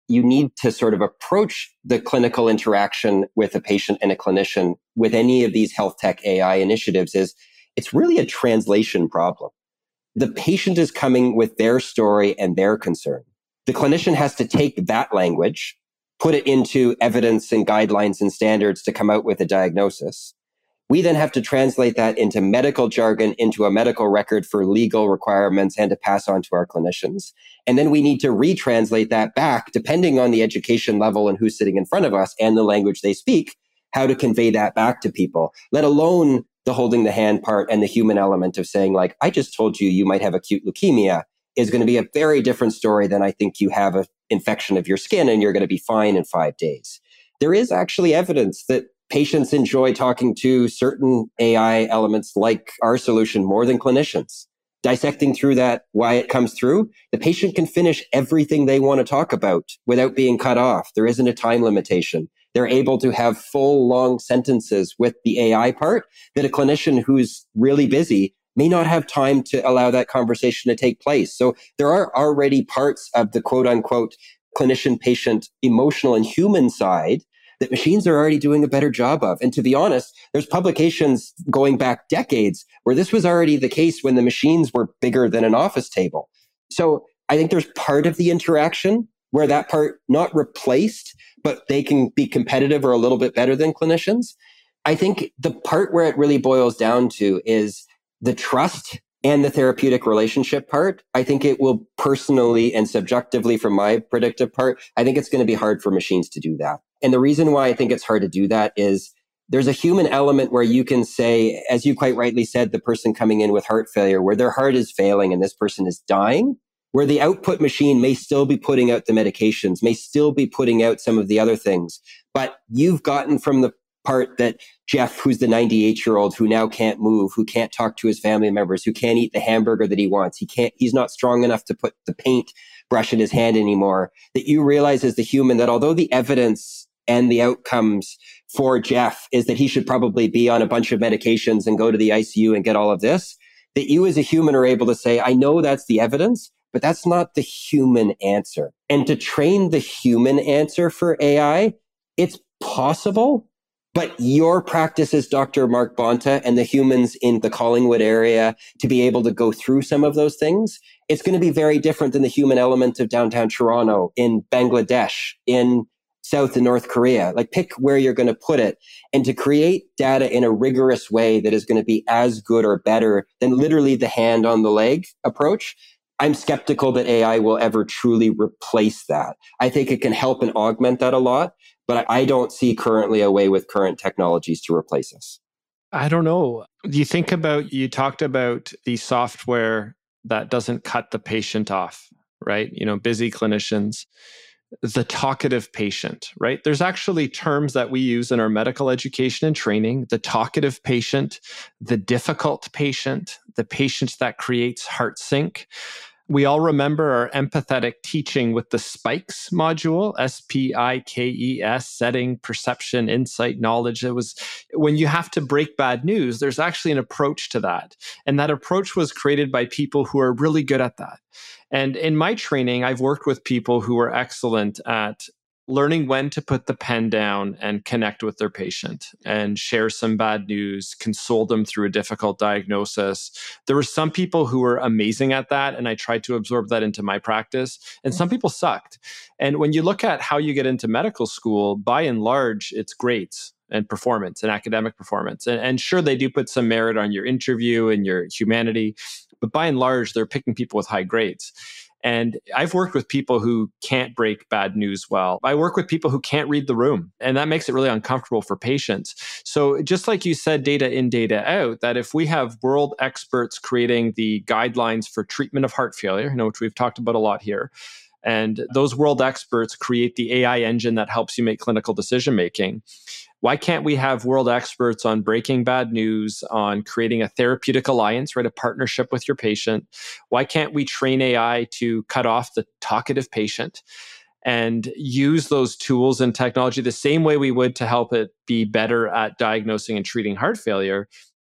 you need to sort of approach the clinical interaction with a patient and a clinician with any of these health tech AI initiatives is it's really a translation problem. The patient is coming with their story and their concern. The clinician has to take that language, put it into evidence and guidelines and standards to come out with a diagnosis. We then have to translate that into medical jargon, into a medical record for legal requirements and to pass on to our clinicians. And then we need to retranslate that back, depending on the education level and who's sitting in front of us and the language they speak, how to convey that back to people, let alone the holding the hand part and the human element of saying, like, I just told you you might have acute leukemia is going to be a very different story than I think you have an infection of your skin and you're going to be fine in 5 days. There is actually evidence that patients enjoy talking to certain AI elements like our solution more than clinicians. Dissecting through that, why it comes through, the patient can finish everything they want to talk about without being cut off. There isn't a time limitation. They're able to have full, long sentences with the AI part that a clinician who's really busy may not have time to allow that conversation to take place. So there are already parts of the quote unquote clinician-patient emotional and human side that machines are already doing a better job of. And to be honest, there's publications going back decades where this was already the case when the machines were bigger than an office table. So I think there's part of the interaction where that part not replaced, but they can be competitive or a little bit better than clinicians. I think the part where it really boils down to is the trust and the therapeutic relationship part. I think it will personally and subjectively, from my predictive part, I think it's going to be hard for machines to do that. And the reason why I think it's hard to do that is there's a human element where you can say, as you quite rightly said, the person coming in with heart failure, where their heart is failing and this person is dying, where the output machine may still be putting out the medications, may still be putting out some of the other things. But you've gotten from the part that Jeff, who's the 98-year-old who now can't move, who can't talk to his family members, who can't eat the hamburger that he wants. He's not strong enough to put the paint brush in his hand anymore. That you realize as the human that although the evidence and the outcomes for Jeff is that he should probably be on a bunch of medications and go to the ICU and get all of this, that you as a human are able to say, I know that's the evidence, but that's not the human answer. And to train the human answer for AI, it's possible. But your practice as Dr. Mark Bonta and the humans in the Collingwood area to be able to go through some of those things, it's going to be very different than the human element of downtown Toronto, in Bangladesh, in South and North Korea. Like, pick where you're going to put it. And to create data in a rigorous way that is going to be as good or better than literally the hand on the leg approach, I'm skeptical that AI will ever truly replace that. I think it can help and augment that a lot, but I don't see currently a way with current technologies to replace us. I don't know. You talked about the software that doesn't cut the patient off, right? Busy clinicians, the talkative patient, right? There's actually terms that we use in our medical education and training: the talkative patient, the difficult patient, the patient that creates heart sync. We all remember our empathetic teaching with the SPIKES module, SPIKES, setting, perception, insight, knowledge. It was when you have to break bad news, there's actually an approach to that. And that approach was created by people who are really good at that. And in my training, I've worked with people who are excellent at learning when to put the pen down and connect with their patient and share some bad news, console them through a difficult diagnosis. There were some people who were amazing at that, and I tried to absorb that into my practice, and some people sucked. And when you look at how you get into medical school, by and large, it's grades and performance and academic performance. And sure, they do put some merit on your interview and your humanity, but by and large, they're picking people with high grades. And I've worked with people who can't break bad news well. I work with people who can't read the room, and that makes it really uncomfortable for patients. So just like you said, data in, data out, that if we have world experts creating the guidelines for treatment of heart failure, which we've talked about a lot here, and those world experts create the AI engine that helps you make clinical decision making, why can't we have world experts on breaking bad news, on creating a therapeutic alliance, right? A partnership with your patient? Why can't we train AI to cut off the talkative patient and use those tools and technology the same way we would to help it be better at diagnosing and treating heart failure?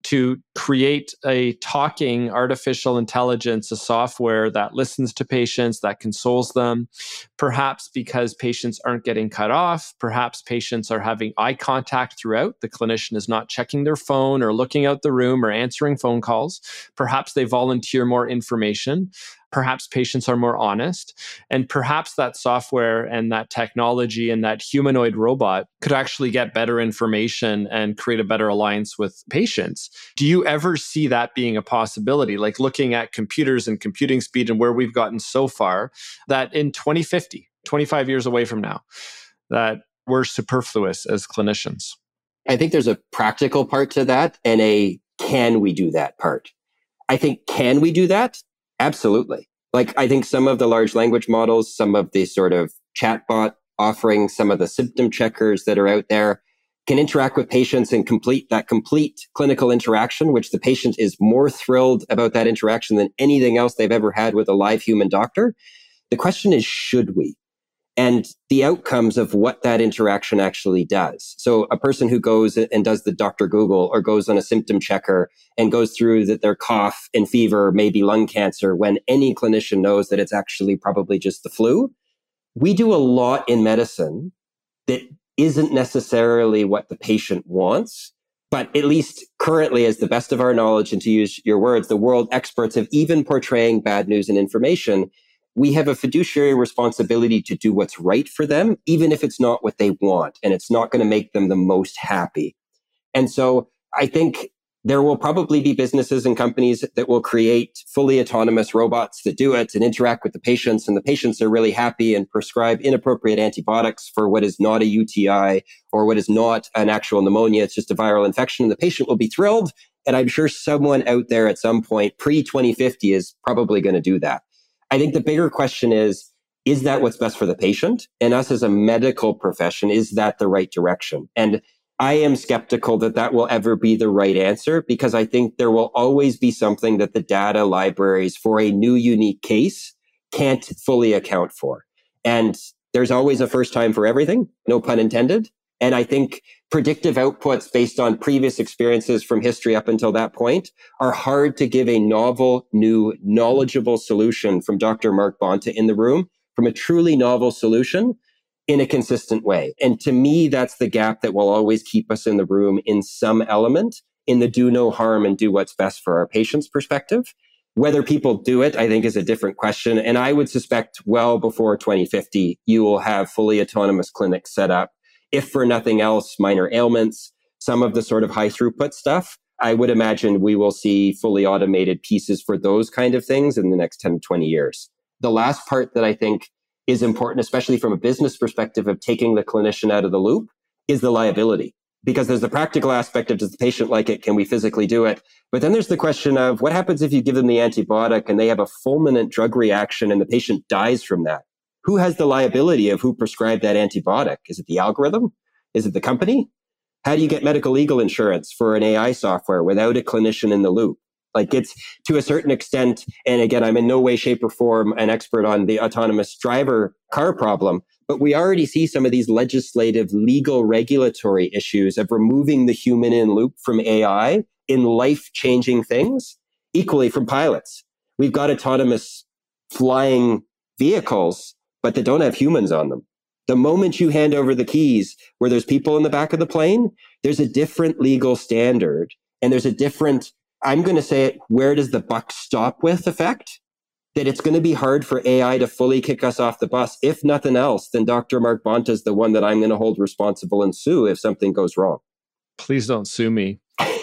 to create a talking artificial intelligence, a software that listens to patients, that consoles them, perhaps because patients aren't getting cut off, perhaps patients are having eye contact throughout. The clinician is not checking their phone or looking out the room or answering phone calls. Perhaps they volunteer more information. Perhaps patients are more honest, and perhaps that software and that technology and that humanoid robot could actually get better information and create a better alliance with patients. Do you ever see that being a possibility? Like looking at computers and computing speed and where we've gotten so far, that in 2050, 25 years away from now, that we're superfluous as clinicians? I think there's a practical part to that and a can we do that part. I think, can we do that? Absolutely. Like, I think some of the large language models, some of the sort of chatbot offerings, some of the symptom checkers that are out there can interact with patients and complete clinical interaction, which the patient is more thrilled about that interaction than anything else they've ever had with a live human doctor. The question is, should we? And the outcomes of what that interaction actually does. So a person who goes and does the Dr. Google or goes on a symptom checker and goes through that their cough and fever may be lung cancer when any clinician knows that it's actually probably just the flu. We do a lot in medicine that isn't necessarily what the patient wants, but at least currently, as the best of our knowledge, and to use your words, the world experts of even portraying bad news and information, we have a fiduciary responsibility to do what's right for them, even if it's not what they want and it's not going to make them the most happy. And so I think there will probably be businesses and companies that will create fully autonomous robots that do it and interact with the patients, and the patients are really happy and prescribe inappropriate antibiotics for what is not a UTI or what is not an actual pneumonia. It's just a viral infection. The patient will be thrilled. And I'm sure someone out there at some point pre-2050 is probably going to do that. I think the bigger question is that what's best for the patient? And us as a medical profession, is that the right direction? And I am skeptical that that will ever be the right answer, because I think there will always be something that the data libraries for a new unique case can't fully account for. And there's always a first time for everything, no pun intended. And I think predictive outputs based on previous experiences from history up until that point are hard to give a novel, new, knowledgeable solution from Dr. Mark Bonta in the room, from a truly novel solution in a consistent way. And to me, that's the gap that will always keep us in the room in some element, in the do no harm and do what's best for our patients' perspective. Whether people do it, I think, is a different question. And I would suspect well before 2050, you will have fully autonomous clinics set up. If for nothing else, minor ailments, some of the sort of high throughput stuff, I would imagine we will see fully automated pieces for those kind of things in the next 10 to 20 years. The last part that I think is important, especially from a business perspective of taking the clinician out of the loop, is the liability. Because there's the practical aspect of, does the patient like it? Can we physically do it? But then there's the question of, what happens if you give them the antibiotic and they have a fulminant drug reaction and the patient dies from that? Who has the liability of who prescribed that antibiotic? Is it the algorithm? Is it the company? How do you get medical legal insurance for an AI software without a clinician in the loop? Like, it's to a certain extent, and again, I'm in no way, shape, or form an expert on the autonomous driver car problem, but we already see some of these legislative, legal, regulatory issues of removing the human in loop from AI in life-changing things, equally from pilots. We've got autonomous flying vehicles, but they don't have humans on them. The moment you hand over the keys where there's people in the back of the plane, there's a different legal standard, and there's a different, I'm going to say it, where does the buck stop with effect? That it's going to be hard for AI to fully kick us off the bus. If nothing else, then Dr. Mark Bonta is the one that I'm going to hold responsible and sue if something goes wrong. Please don't sue me.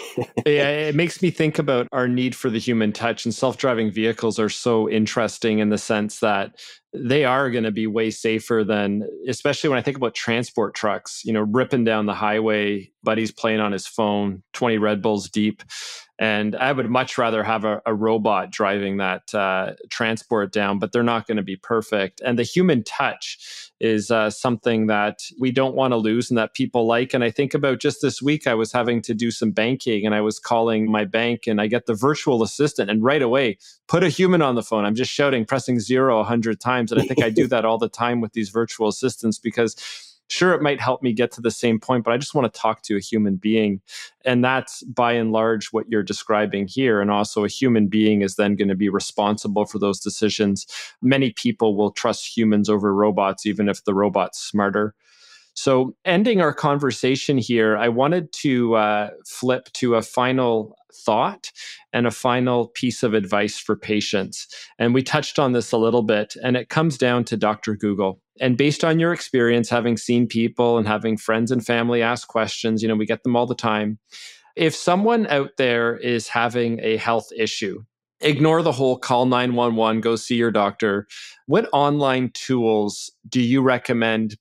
It makes me think about our need for the human touch, and self-driving vehicles are so interesting in the sense that they are going to be way safer than, especially when I think about transport trucks, ripping down the highway, buddy's playing on his phone, 20 Red Bulls deep. And I would much rather have a robot driving that transport down, but they're not going to be perfect. And the human touch is something that we don't want to lose and that people like. And I think about just this week, I was having to do some banking and I was calling my bank and I get the virtual assistant and right away, put a human on the phone. I'm just shouting, pressing 0 100 times. And I think I do that all the time with these virtual assistants because Sure, it might help me get to the same point, but I just want to talk to a human being. And that's by and large what you're describing here. And also, a human being is then going to be responsible for those decisions. Many people will trust humans over robots, even if the robot's smarter. So, ending our conversation here, I wanted to flip to a final thought and a final piece of advice for patients. And we touched on this a little bit, and it comes down to Dr. Google. And based on your experience, having seen people and having friends and family ask questions, we get them all the time. If someone out there is having a health issue, ignore the whole call 911, go see your doctor. What online tools do you recommend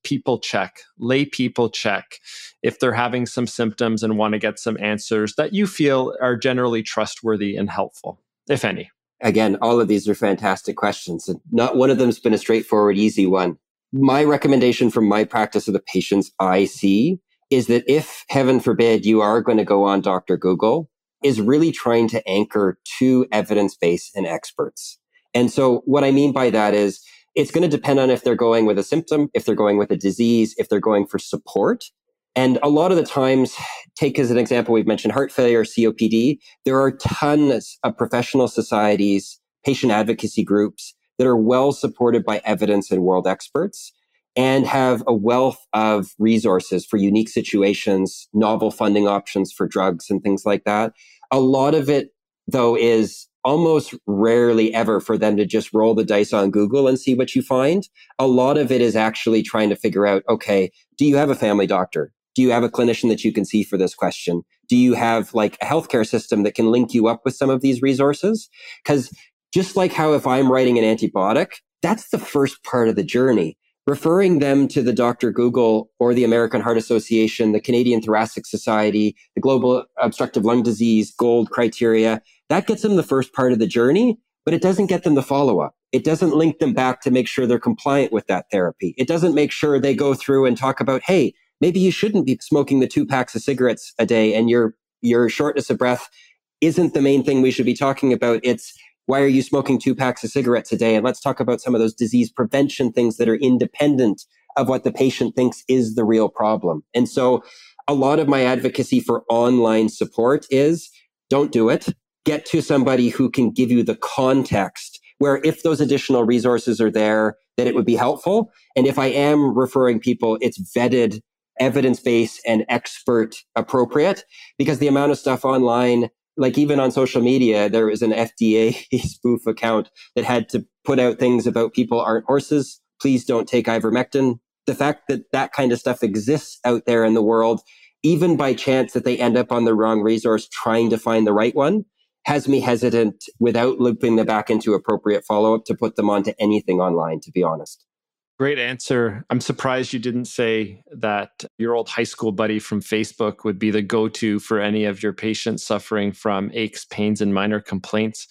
lay people check, if they're having some symptoms and want to get some answers that you feel are generally trustworthy and helpful, if any? Again, all of these are fantastic questions. And not one of them has been a straightforward, easy one. My recommendation from my practice of the patients I see is that if, heaven forbid, you are going to go on Dr. Google, is really trying to anchor to evidence-based and experts. And so what I mean by that is it's going to depend on if they're going with a symptom, if they're going with a disease, if they're going for support. And a lot of the times, take as an example, we've mentioned heart failure, COPD. There are tons of professional societies, patient advocacy groups that are well supported by evidence and world experts and have a wealth of resources for unique situations, novel funding options for drugs and things like that. A lot of it, though, is almost rarely ever for them to just roll the dice on Google and see what you find. A lot of it is actually trying to figure out, okay, do you have a family doctor? Do you have a clinician that you can see for this question? Do you have like a healthcare system that can link you up with some of these resources? Because just like how if I'm writing an antibiotic, that's the first part of the journey. Referring them to the Dr. Google or the American Heart Association, the Canadian Thoracic Society, the Global Obstructive Lung Disease Gold criteria, that gets them the first part of the journey, but it doesn't get them the follow-up. It doesn't link them back to make sure they're compliant with that therapy. It doesn't make sure they go through and talk about, hey, maybe you shouldn't be smoking the 2 packs of cigarettes a day and your shortness of breath isn't the main thing we should be talking about. It's why are you smoking 2 packs of cigarettes a day? And let's talk about some of those disease prevention things that are independent of what the patient thinks is the real problem. And so a lot of my advocacy for online support is don't do it. Get to somebody who can give you the context where if those additional resources are there, that it would be helpful. And if I am referring people, it's vetted, evidence-based and expert appropriate, because the amount of stuff online, like even on social media, there was an FDA spoof account that had to put out things about people aren't horses. Please don't take ivermectin. The fact that that kind of stuff exists out there in the world, even by chance that they end up on the wrong resource trying to find the right one, has me hesitant without looping them back into appropriate follow-up to put them onto anything online, to be honest. Great answer. I'm surprised you didn't say that your old high school buddy from Facebook would be the go-to for any of your patients suffering from aches, pains, and minor complaints.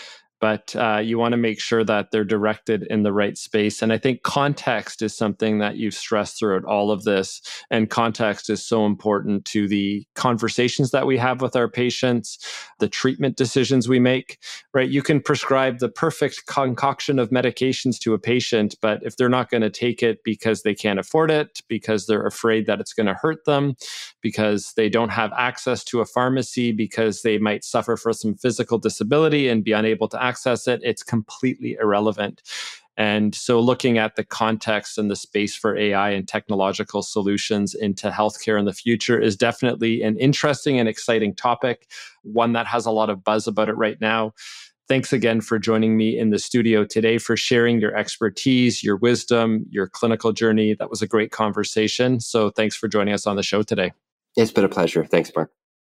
But you want to make sure that they're directed in the right space. And I think context is something that you've stressed throughout all of this. And context is so important to the conversations that we have with our patients, the treatment decisions we make, right? You can prescribe the perfect concoction of medications to a patient, but if they're not going to take it because they can't afford it, because they're afraid that it's going to hurt them, because they don't have access to a pharmacy, because they might suffer from some physical disability and be unable to access it, it's completely irrelevant. And so looking at the context and the space for AI and technological solutions into healthcare in the future is definitely an interesting and exciting topic, one that has a lot of buzz about it right now. Thanks again for joining me in the studio today, for sharing your expertise, your wisdom, your clinical journey. That was a great conversation. So thanks for joining us on the show today. It's been a pleasure. Thanks, Mark.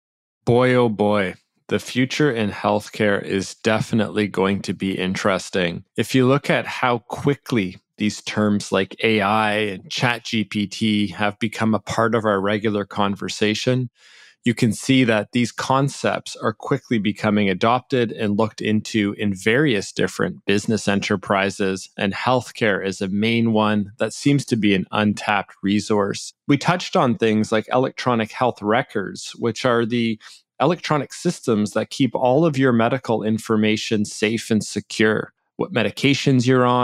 Boy, oh boy. The future in healthcare is definitely going to be interesting. If you look at how quickly these terms like AI and ChatGPT have become a part of our regular conversation, you can see that these concepts are quickly becoming adopted and looked into in various different business enterprises, and healthcare is a main one that seems to be an untapped resource. We touched on things like electronic health records, which are the electronic systems that keep all of your medical information safe and secure. What medications you're on,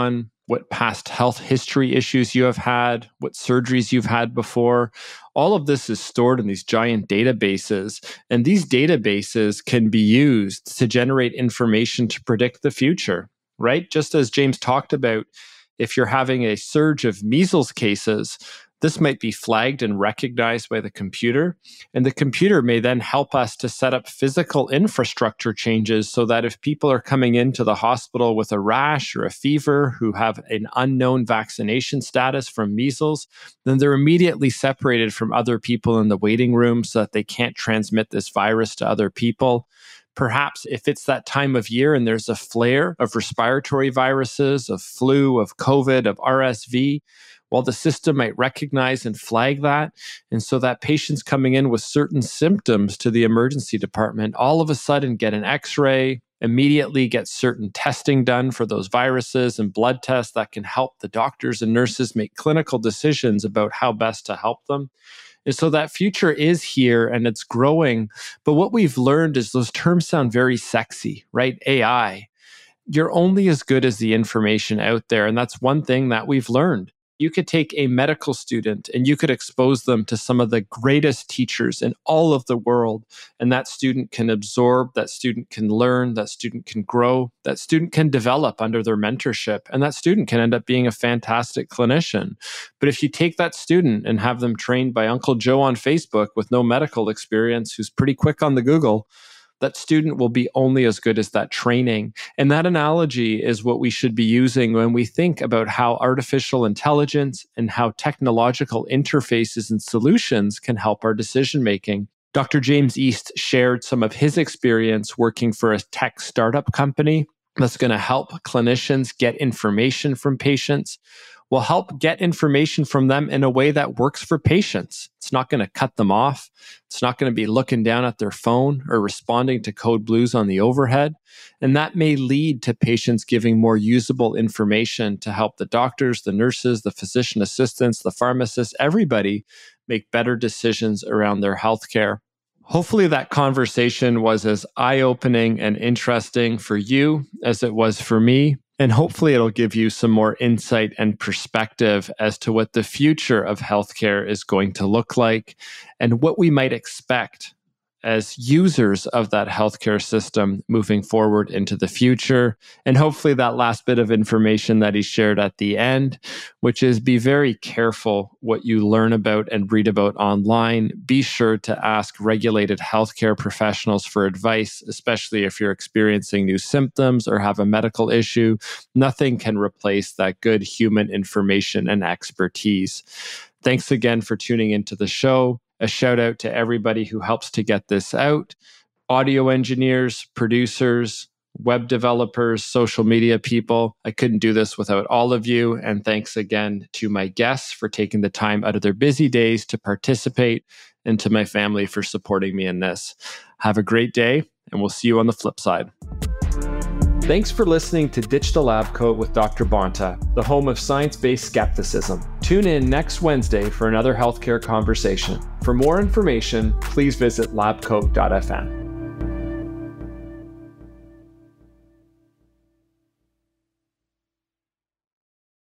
what past health history issues you have had, what surgeries you've had before. All of this is stored in these giant databases, and these databases can be used to generate information to predict the future, right? Just as James talked about, if you're having a surge of measles cases, this might be flagged and recognized by the computer, and the computer may then help us to set up physical infrastructure changes so that if people are coming into the hospital with a rash or a fever who have an unknown vaccination status from measles, then they're immediately separated from other people in the waiting room so that they can't transmit this virus to other people. Perhaps if it's that time of year and there's a flare of respiratory viruses, of flu, of COVID, of RSV, well, the system might recognize and flag that. And so that patients coming in with certain symptoms to the emergency department all of a sudden get an X-ray, immediately get certain testing done for those viruses and blood tests that can help the doctors and nurses make clinical decisions about how best to help them. And so that future is here and it's growing. But what we've learned is those terms sound very sexy, right? AI. You're only as good as the information out there. And that's one thing that we've learned. You could take a medical student and you could expose them to some of the greatest teachers in all of the world. And that student can absorb, that student can learn, that student can grow, that student can develop under their mentorship. And that student can end up being a fantastic clinician. But if you take that student and have them trained by Uncle Joe on Facebook with no medical experience, who's pretty quick on the Google, that student will be only as good as that training. And that analogy is what we should be using when we think about how artificial intelligence and how technological interfaces and solutions can help our decision making. Dr. James East shared some of his experience working for a tech startup company that's going to help clinicians get information from patients, will help get information from them in a way that works for patients. It's not going to cut them off. It's not going to be looking down at their phone or responding to code blues on the overhead. And that may lead to patients giving more usable information to help the doctors, the nurses, the physician assistants, the pharmacists, everybody make better decisions around their healthcare. Hopefully that conversation was as eye-opening and interesting for you as it was for me. And hopefully it'll give you some more insight and perspective as to what the future of healthcare is going to look like and what we might expect as users of that healthcare system moving forward into the future. And hopefully that last bit of information that he shared at the end, which is be very careful what you learn about and read about online. Be sure to ask regulated healthcare professionals for advice, especially if you're experiencing new symptoms or have a medical issue. Nothing can replace that good human information and expertise. Thanks again for tuning into the show. A shout out to everybody who helps to get this out. Audio engineers, producers, web developers, social media people. I couldn't do this without all of you. And thanks again to my guests for taking the time out of their busy days to participate, and to my family for supporting me in this. Have a great day, and we'll see you on the flip side. Thanks for listening to Ditch the Lab Coat with Dr. Bonta, the home of science-based skepticism. Tune in next Wednesday for another healthcare conversation. For more information, please visit labcoat.fm.